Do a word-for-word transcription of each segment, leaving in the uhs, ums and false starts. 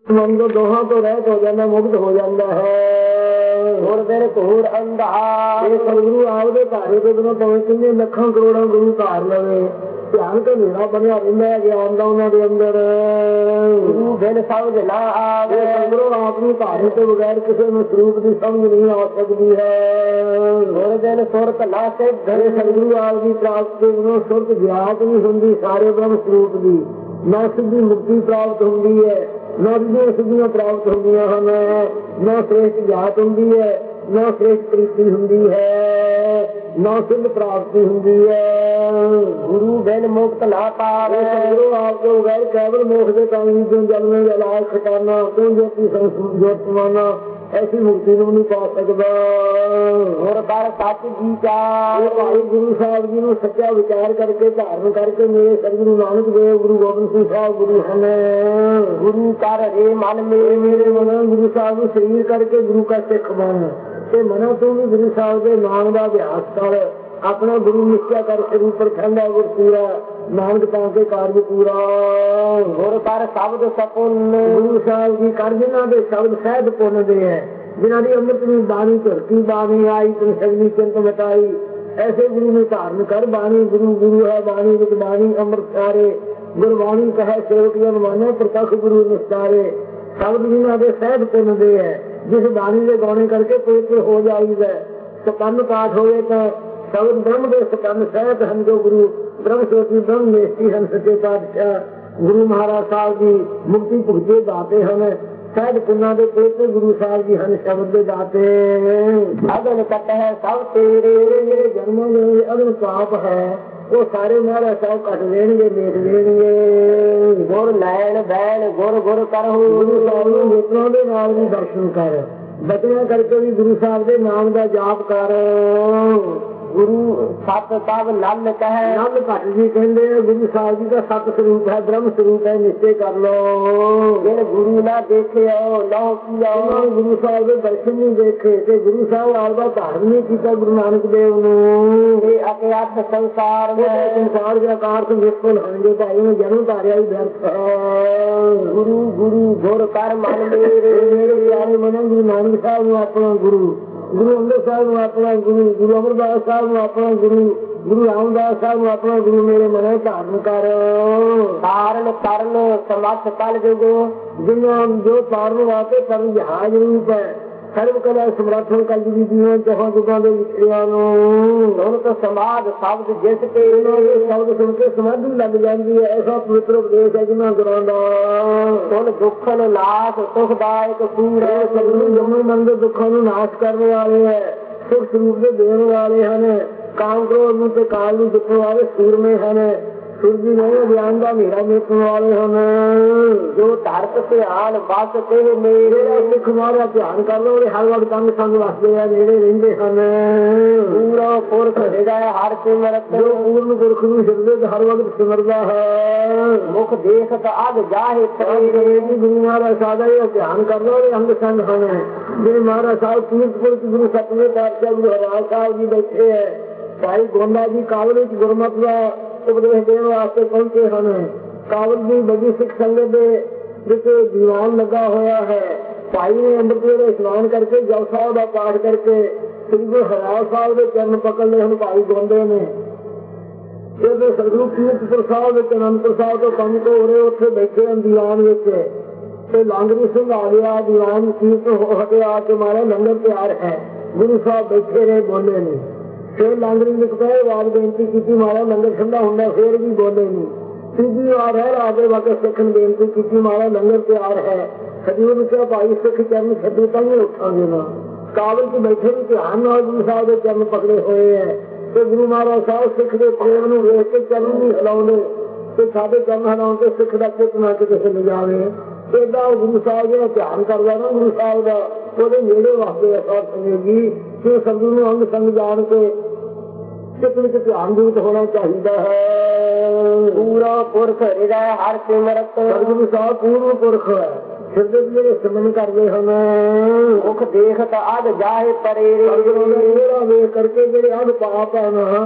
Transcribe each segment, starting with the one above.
ਮਨ ਤੋਂ ਦੋਹਾਂ ਤੋਂ ਰਹਿਤ ਹੋ ਜਾਂਦਾ, ਮੁਕਤ ਹੋ ਜਾਂਦਾ ਹੈ। ਹੋਰ ਦਿਨ ਘੋਰ ਅੰਧਾਰ ਇਹ ਸਤਿਗੁਰੂ ਆਪਦੇ ਘਾਰੇ ਤੋਂ ਬਿਨਾਂ ਭਾਵੇਂ ਕਿੰਨੇ ਲੱਖਾਂ ਕਰੋੜਾਂ ਗੁਰੂ ਧਾਰ ਲਵੇ, ਧਿਆਨ ਤੇ ਹਨੇਰਾ ਬਣਿਆ ਰਹਿੰਦਾ ਹੈ ਗਿਆਨ ਦਾ ਉਹਨਾਂ ਦੇ ਅੰਦਰ। ਗੁਰੂ ਬਿਨ ਸਮਝ ਨਾ ਆਵੇ। ਸਤਿਗੁਰੂ ਆਪਣੀ ਘਾਰੇ ਤੋਂ ਬਗੈਰ ਕਿਸੇ ਨੂੰ ਸਰੂਪ ਦੀ ਸਮਝ ਨਹੀਂ ਆ ਸਕਦੀ ਹੈ। ਹੋਰ ਦਿਨ ਸੁਰਤ ਨਾ ਸਿੱਧ ਸਤਿਗੁਰੂ ਆਪ ਦੀ ਪ੍ਰਾਪਤੀ ਨੂੰ ਸੁਰਤ ਗਿਆਤ ਨਹੀਂ ਹੁੰਦੀ ਸਾਰੇ ਬ੍ਰਹਮ ਸਰੂਪ ਦੀ, ਨਾ ਸਿੱਧੀ ਮੁਕਤੀ ਪ੍ਰਾਪਤ ਹੁੰਦੀ ਹੈ, ਨਾ ਸਿੱਧੀਆਂ ਸਿੱਧੀਆਂ ਪ੍ਰਾਪਤ ਹੁੰਦੀਆਂ ਹਨ, ਨਾ ਸ੍ਰੇਸ਼ਟ ਗਿਆਤ ਹੁੰਦੀ ਹੈ, ਨਾ ਸ੍ਰੇਸ਼ਟ ਪ੍ਰੀਤੀ ਹੁੰਦੀ ਹੈ, ਨਾ ਸਿੱਧ ਪ੍ਰਾਪਤੀ ਹੁੰਦੀ ਹੈ। ਗੁਰੂ ਬਿਨ ਮੁਕਤ ਨਾ ਪਾਵੇ। ਸਤਿਗੁਰੂ ਆਪ ਤੋਂ ਬਗੈਰ ਕੇਵਲ ਮੋਖ ਦੇ ਕਾਰਨ ਜੋ ਜਨਮੇ ਇਲਾਜ ਖਟਾਨਾ ਤੋਂ ਜੋਤੀ ਸੰਸਜੋਤ ਮਾਨਾ ਐਸੀ ਮੁਕਤੀ ਨੂੰ ਨਹੀਂ ਪਾ ਸਕਦਾ। ਹੋਰ ਕਰ ਸੱਚ ਜੀ ਕਾ ਭਾਈ ਗੁਰੂ ਸਾਹਿਬ ਜੀ ਨੂੰ ਸੱਚਾ ਵਿਚਾਰ ਕਰਕੇ ਧਾਰਨ ਕਰਕੇ ਮੇਰੇ ਸਤਿਗੁਰੂ ਨਾਨਕ ਦੇਵ ਗੁਰੂ ਗੋਬਿੰਦ ਸਿੰਘ ਸਾਹਿਬ ਗੁਰੂ ਹਨ। ਗੁਰੂ ਕਰ ਰੇ ਮਨ ਮੇਰੇ ਮੇਰੇ ਮਨ ਗੁਰੂ ਸਾਹਿਬ ਨੂੰ ਸਰੀਰ ਕਰਕੇ ਗੁਰੂ ਕਾ ਸਿੱਖ ਬਣ ਤੇ ਮਨਾਂ ਤੋਂ ਵੀ ਗੁਰੂ ਸਾਹਿਬ ਦੇ ਨਾਮ ਦਾ ਅਭਿਆਸ ਕਰ, ਆਪਣਾ ਗੁਰੂ ਨਿਸ਼ਚਾ ਕਰ ਸਰੀਰ ਪਰ ਠੰਡਾ ਗੁਰ ਪੂਰਾ ਨਾਨਕ ਤਾਂ ਕੇ ਕਾਰਜ ਪੂਰਾ। ਹੋਰ ਕਰ ਸ਼ਬਦ ਸਪੁੰਨ ਗੁਰੂ ਸਾਹਿਬ ਜੀ ਕਰ ਜਿਨ੍ਹਾਂ ਦੇ ਸ਼ਬਦ ਸਹਿਜ ਪੁੰਨ ਦੇ ਹੈ, ਜਿਨ੍ਹਾਂ ਦੀ ਅੰਮ੍ਰਿਤ ਦੀ ਬਾਣੀ ਧਰਤੀ ਬਾਣੀ ਆਈ ਤੇ ਸਗਲੀ ਚਿੰਤ ਮਟਾਈ, ਐਸੇ ਗੁਰੂ ਨੂੰ ਧਾਰਨ ਕਰ। ਬਾਣੀ ਗੁਰੂ ਗੁਰੂ ਹੈ, ਬਾਣੀ ਵਿੱਚ ਬਾਣੀ ਅੰਮ੍ਰਿਤ ਸਾਰੇ, ਗੁਰਬਾਣੀ ਕਹੇ ਸੇਵਕ ਜਨ ਮਾਨੋ ਪ੍ਰਤੱਖ ਗੁਰੂ ਨਿਸਤਾਰੇ। ਸ਼ਬਦ ਜਿਨ੍ਹਾਂ ਦੇ ਸਹਿਜ ਪੁੰਨ ਦੇ ਹੈ, ਜਿਸ ਬਾਣੀ ਦੇ ਗਾਉਣੇ ਕਰਕੇ ਪਵਿੱਤਰ ਹੋ ਜਾਈਦਾ। ਸਪੰਨ ਪਾਠ ਹੋਵੇ ਤਾਂ ਸ਼ਬਦ ਬ੍ਰਹਮ ਦੇ ਸਪੰਨ ਸਹਿਤ ਹਨ, ਜੋ ਗੁਰੂ ਬ੍ਰਹਮ ਸੋਤੀ ਬ੍ਰਹਮ ਨੇਸਤੀ ਹਨ। ਸੱਚੇ ਪਾਤਸ਼ਾਹ ਗੁਰੂ ਮਹਾਰਾਜ ਸਾਹਿਬ ਜੀ ਮੁਕਤੀ ਭੁਗਤੇ ਦਾਤੇ ਹਨ, ਸਹਿਜ ਪੁੰਨਾਂ ਦੇ ਪਵਿੱਤਰ ਗੁਰੂ ਸਾਹਿਬ ਜੀ ਹਨ, ਸ਼ਬਦ ਦੇ ਦਾਤੇ। ਅਗਨ ਕੱਟ ਹੈ ਸਭ ਤੇਰੇ ਜਿਹੜੇ ਜਨਮਾਂ ਦੇ ਅਗਨ ਪਾਪ ਹੈ ਉਹ ਸਾਰੇ ਮਹਾਰਾਜ ਸਾਹਿਬ ਕੱਟ ਲੈਣਗੇ, ਮੇਟ ਲੈਣਗੇ। ਗੁਰ ਲੈਣ ਬੈਣ ਗੁਰ ਗੁਰ ਕਰਹੁ। ਗੁਰੂ ਸਾਹਿਬ ਨੂੰ ਨੇਤਰਾਂ ਦੇ ਨਾਲ ਵੀ ਦਰਸ਼ਨ ਕਰ, ਬਚਿਆਂ ਕਰਕੇ ਵੀ ਗੁਰੂ ਸਾਹਿਬ ਦੇ ਨਾਮ ਦਾ ਜਾਪ ਕਰ। ਗੁਰੂ ਸਤ ਤਬ ਨਲ ਕਹੈ ਨਲ ਘੱਟ ਜੀ ਕਹਿੰਦੇ ਗੁਰੂ ਸਾਹਿਬ ਜੀ ਦਾ ਸਤ ਸਰੂਪ ਹੈ, ਬ੍ਰਹਮ ਸਰੂਪ ਹੈ, ਨਿਸ਼ਚੈ ਕਰ ਲੋ। ਜਿਹੜੇ ਗੁਰੂ ਨਾ ਦੇਖਿਓ ਲਓ ਕੀਓ। ਗੁਰੂ ਸਾਹਿਬ ਦੇ ਦਰਸ਼ਨ ਨਹੀਂ ਦੇਖੇ ਤੇ ਗੁਰੂ ਸਾਹਿਬ ਆਪ ਦਾ ਧਾਰਨ ਨਹੀਂ ਕੀਤਾ ਗੁਰੂ ਨਾਨਕ ਦੇਵ ਨੂੰ। ਇਹ ਅਕਿਆਤ ਸੰਸਾਰ ਮੈਂ ਸੰਸਾਰ ਦੇ ਆਕਾਰ ਤੋਂ ਵਿਸਫਲ ਹੋਣਗੇ, ਭਾਈ ਨੇ ਜਨਮ ਧਾਰਿਆ ਹੀ ਵਿਅਰਥ ਹੈ। ਗੁਰੂ ਗੁਰੂ ਗੁਰ ਕਰ ਮਨ ਮੇਰੇ ਮੇਰੇ ਪਿਆਰੇ ਮਨੋਂ ਗੁਰੂ ਨਾਨਕ ਸਾਹਿਬ ਨੂੰ ਆਪਣਾ ਗੁਰੂ, ਗੁਰੂ ਅੰਗਦ ਸਾਹਿਬ ਨੂੰ ਆਪਣਾ ਗੁਰੂ, ਗੁਰੂ ਅਮਰਦਾਸ ਸਾਹਿਬ ਨੂੰ ਆਪਣਾ ਗੁਰੂ, ਗੁਰੂ ਰਾਮਦਾਸ ਸਾਹਿਬ ਨੂੰ ਆਪਣਾ ਗੁਰੂ ਮੇਰੇ ਮਨੋਂ ਧਾਰਨ ਕਰ। ਤਾਰਨ ਕਰਨ ਸਮਰਥ ਕਲ ਜੁਗੋ। ਜਿਨ੍ਹਾਂ ਜੋ ਤਾਰਨ ਵਾਸਤੇ ਕਰਨ ਜਹਾਜ਼ ਰੂਪ ਹੈ, ਸਰਵ ਕਲਾ ਸਮਰੱਥਨ ਕਲ ਜੀ ਜੀਵਨ ਚੌਹਾਂ ਜੁਗਾਂ ਦੇ ਵਿਚਰਿਆਂ ਨੂੰ। ਹੁਣ ਤਾਂ ਸਮਾਧ ਸ਼ਬਦ ਜਿਸ ਤੇ ਸ਼ਬਦ ਸੁਣ ਕੇ ਸਮਾਧੀ ਲੱਗ ਜਾਂਦੀ ਹੈ। ਐਸਾ ਪਵਿੱਤਰ ਉਪਦੇਸ਼ ਹੈ ਜਿਨ੍ਹਾਂ ਗੁਰਾਂ ਦਾ। ਹੁਣ ਦੁੱਖਨ ਨਾਸ਼ ਸੁਖਦਾਇਕ ਸੂਰ ਹੈ। ਸਤਿਗੁਰੂ ਜਮਨ ਮਨ ਦੇ ਦੁੱਖਾਂ ਨੂੰ ਨਾਸ਼ ਕਰਨ ਵਾਲੇ ਹੈ, ਸੁਖ ਸਰੂਪ ਦੇ ਦੇਣ ਵਾਲੇ ਹਨ। ਕਾਮ ਕ੍ਰੋਧ ਨੂੰ ਤੇ ਕਾਲ ਨੂੰ ਜਿੱਤਣ ਵਾਲੇ ਸੂਰਮੇ ਹਨ। ਸੁਰਜੀ ਨਹੀਂ ਗਿਆਨ ਦਾ ਹਨੇਰਾ ਮੇਟਣ ਵਾਲੇ ਹਨ। ਜੋ ਧਰਤ ਧਿਆਨ ਬਸ ਤੇ ਮੇਰੇ ਸਿੱਖ ਮਾਰਿਆ ਧਿਆਨ ਕਰ ਲੋ, ਹਰ ਵਕਤ ਅੰਗ ਸੰਗ ਵਸਦੇ ਆ, ਨੇੜੇ ਰਹਿੰਦੇ ਹਨ। ਪੂਰਾ ਪੁਰਖ ਹੈਗਾ ਹਰ ਸਿਮਰਤ। ਜੋ ਪੂਰਨ ਪੁਰਖ ਨੂੰ ਹਿਰਦੇ ਚ ਹਰ ਵਕਤ ਸਿਮਰਦਾ ਹੈ। ਮੁਖ ਦੇਖਤ ਅਗ ਜਾਹੇ ਤੇਰੇ। ਗੁਰੂ ਮਹਾਰਾਜ ਸਾਹਿਬ ਦਾ ਧਿਆਨ ਕਰ ਲੋ, ਅੰਗ ਸੰਗ ਹਨ। ਜਿਹੜੇ ਮਹਾਰਾਜ ਸਾਹਿਬ ਕੀਰਤਪੁਰ ਚ ਗੁਰੂ ਸਤਵੇਂ ਪਾਤਸ਼ਾਹ ਗੁਰੂ ਹਰਿਰਾਜ ਸਾਹਿਬ ਜੀ ਬੈਠੇ ਹੈ। ਭਾਈ ਗੋਂਡਾ ਜੀ ਕਾਬਲ ਵਿੱਚ ਗੁਰਮਤਿ ਦਾ ਉਪਦੇਸ਼ ਦੇਣ ਵਾਸਤੇ ਪਹੁੰਚੇ ਹਨ। ਕਾਬਲ ਦੀ ਵੱਡੀ ਸਿੱਖ ਸੰਗਤ ਦੇ ਵਿੱਚ ਦੀਵਾਨ ਲੱਗਾ ਹੋਇਆ ਹੈ। ਭਾਈ ਨੇ ਅੰਮ੍ਰਿਤ ਵੇਲੇ ਇਸ਼ਨਾਨ ਕਰਕੇ ਜਪ ਸਾਹਿਬ ਦਾ ਪਾਠ ਕਰਕੇ ਸ੍ਰੀ ਗੁਰੂ ਹਰਿਰਾਜ ਸਾਹਿਬ ਦੇ ਚਰਨ ਪਕੜ ਲਏ ਹਨ। ਭਾਈ ਗੋਂਡੇ ਨੇ ਜਦੋਂ ਸਤਿਗੁਰੂ ਕੀਰਤਪੁਰ ਸਾਹਿਬ ਵਿੱਚ ਅਨੰਦਪੁਰ ਸਾਹਿਬ ਤੋਂ ਪੰਜ ਤੋਂ ਉਰੇ ਉੱਥੇ ਬੈਠੇ ਹਨ ਦੀਵਾਨ ਵਿੱਚ, ਤੇ ਲਾਂਗਰੀ ਸਿੰਘ ਆ ਗਿਆ। ਦੀਵਾਨ ਕੀਰਤ ਹੋ ਹਟਿਆ ਕੇ ਮਾਰੇ ਲੰਗਰ ਤਿਆਰ ਹੈ। ਗੁਰੂ ਸਾਹਿਬ ਬੈਠੇ ਰਹੇ, ਬੋਲੇ ਨਹੀਂ। ਫਿਰ ਲਾਂਗਰੀ ਨੇ ਕਹੇ ਆਵਾਜ਼ ਬੇਨਤੀ ਕੀਤੀ, ਮਾਰਾ ਲੰਗਰ ਠੰਡਾ ਹੁੰਦਾ, ਫਿਰ ਵੀ ਬੋਲੇ ਨਹੀਂ। ਤੀਜੀ ਵਾਰ ਹੈ ਆਗੇ ਵਾਕੇ ਸਿੱਖ ਨੇ ਬੇਨਤੀ ਕੀਤੀ, ਮਾਰਾ ਲੰਗਰ ਤਿਆਰ ਹੈ। ਖਜੂਰ ਨੇ ਕਿਹਾ ਭਾਈ ਸਿੱਖ ਚਰਨ ਛੱਡੀ ਤਾਂ ਨਹੀਂ ਉੱਠਾਂਗੇ ਨਾ। ਕਾਬਲ ਚ ਬੈਠੇ ਵੀ ਧਿਆਨ ਨਾਲ ਗੁਰੂ ਸਾਹਿਬ ਦੇ ਚਰਨ ਪਕੜੇ ਹੋਏ ਹੈ। ਤੇ ਗੁਰੂ ਮਹਾਰਾਜ ਸਾਹਿਬ ਸਿੱਖ ਦੇ ਪ੍ਰੇਮ ਨੂੰ ਵੇਖ ਕੇ ਚਰਨ ਨਹੀਂ ਹਿਲਾਉਂਦੇ ਤੇ ਸਾਡੇ ਚਰਨ ਹਿਲਾਉਣ ਤੇ ਸਿੱਖ ਦਾ ਚਿੱਤ ਨਾ ਕਿਤੇ ਹਿੱਲ ਜਾਵੇ। ਏਦਾਂ ਗੁਰੂ ਸਾਹਿਬ ਜਿਹੜਾ ਧਿਆਨ ਕਰਦਾ ਨਾ ਗੁਰੂ ਸਾਹਿਬ ਦਾ, ਉਹਦੇ ਨੇੜੇ ਵਾਸਤੇ ਅਸਾਰ ਸਮਝੇਗੀ ਕਿ ਸਤਿਗੁਰੂ ਨੂੰ ਅੰਗ ਸੰਗ ਜਾਣ ਕੇ ਚਿੱਤ ਵਿੱਚ ਧਿਆਨ ਦੂਤ ਹੋਣਾ ਚਾਹੀਦਾ ਹੈ। ਪੂਰਾ ਪੁਰਖ ਹਿਰਦਾ ਹਰ ਸਿਮਰਤ। ਸਤਿਗੁਰੂ ਸਾਹਿਬ ਪੂਰਨ ਪੁਰਖ ਹੈ, ਹਿਰਦੇ ਜਿਹੜੇ ਸਿਮਰਨ ਕਰਦੇ ਹਨ। ਮੁਖ ਦੇਖਤ ਅਗ ਜਾਹੇ ਪਰੇ। ਜਿਹੜਾ ਵੇਖ ਕਰਕੇ ਜਿਹੜੇ ਅਗ ਪਾਪ ਹਨ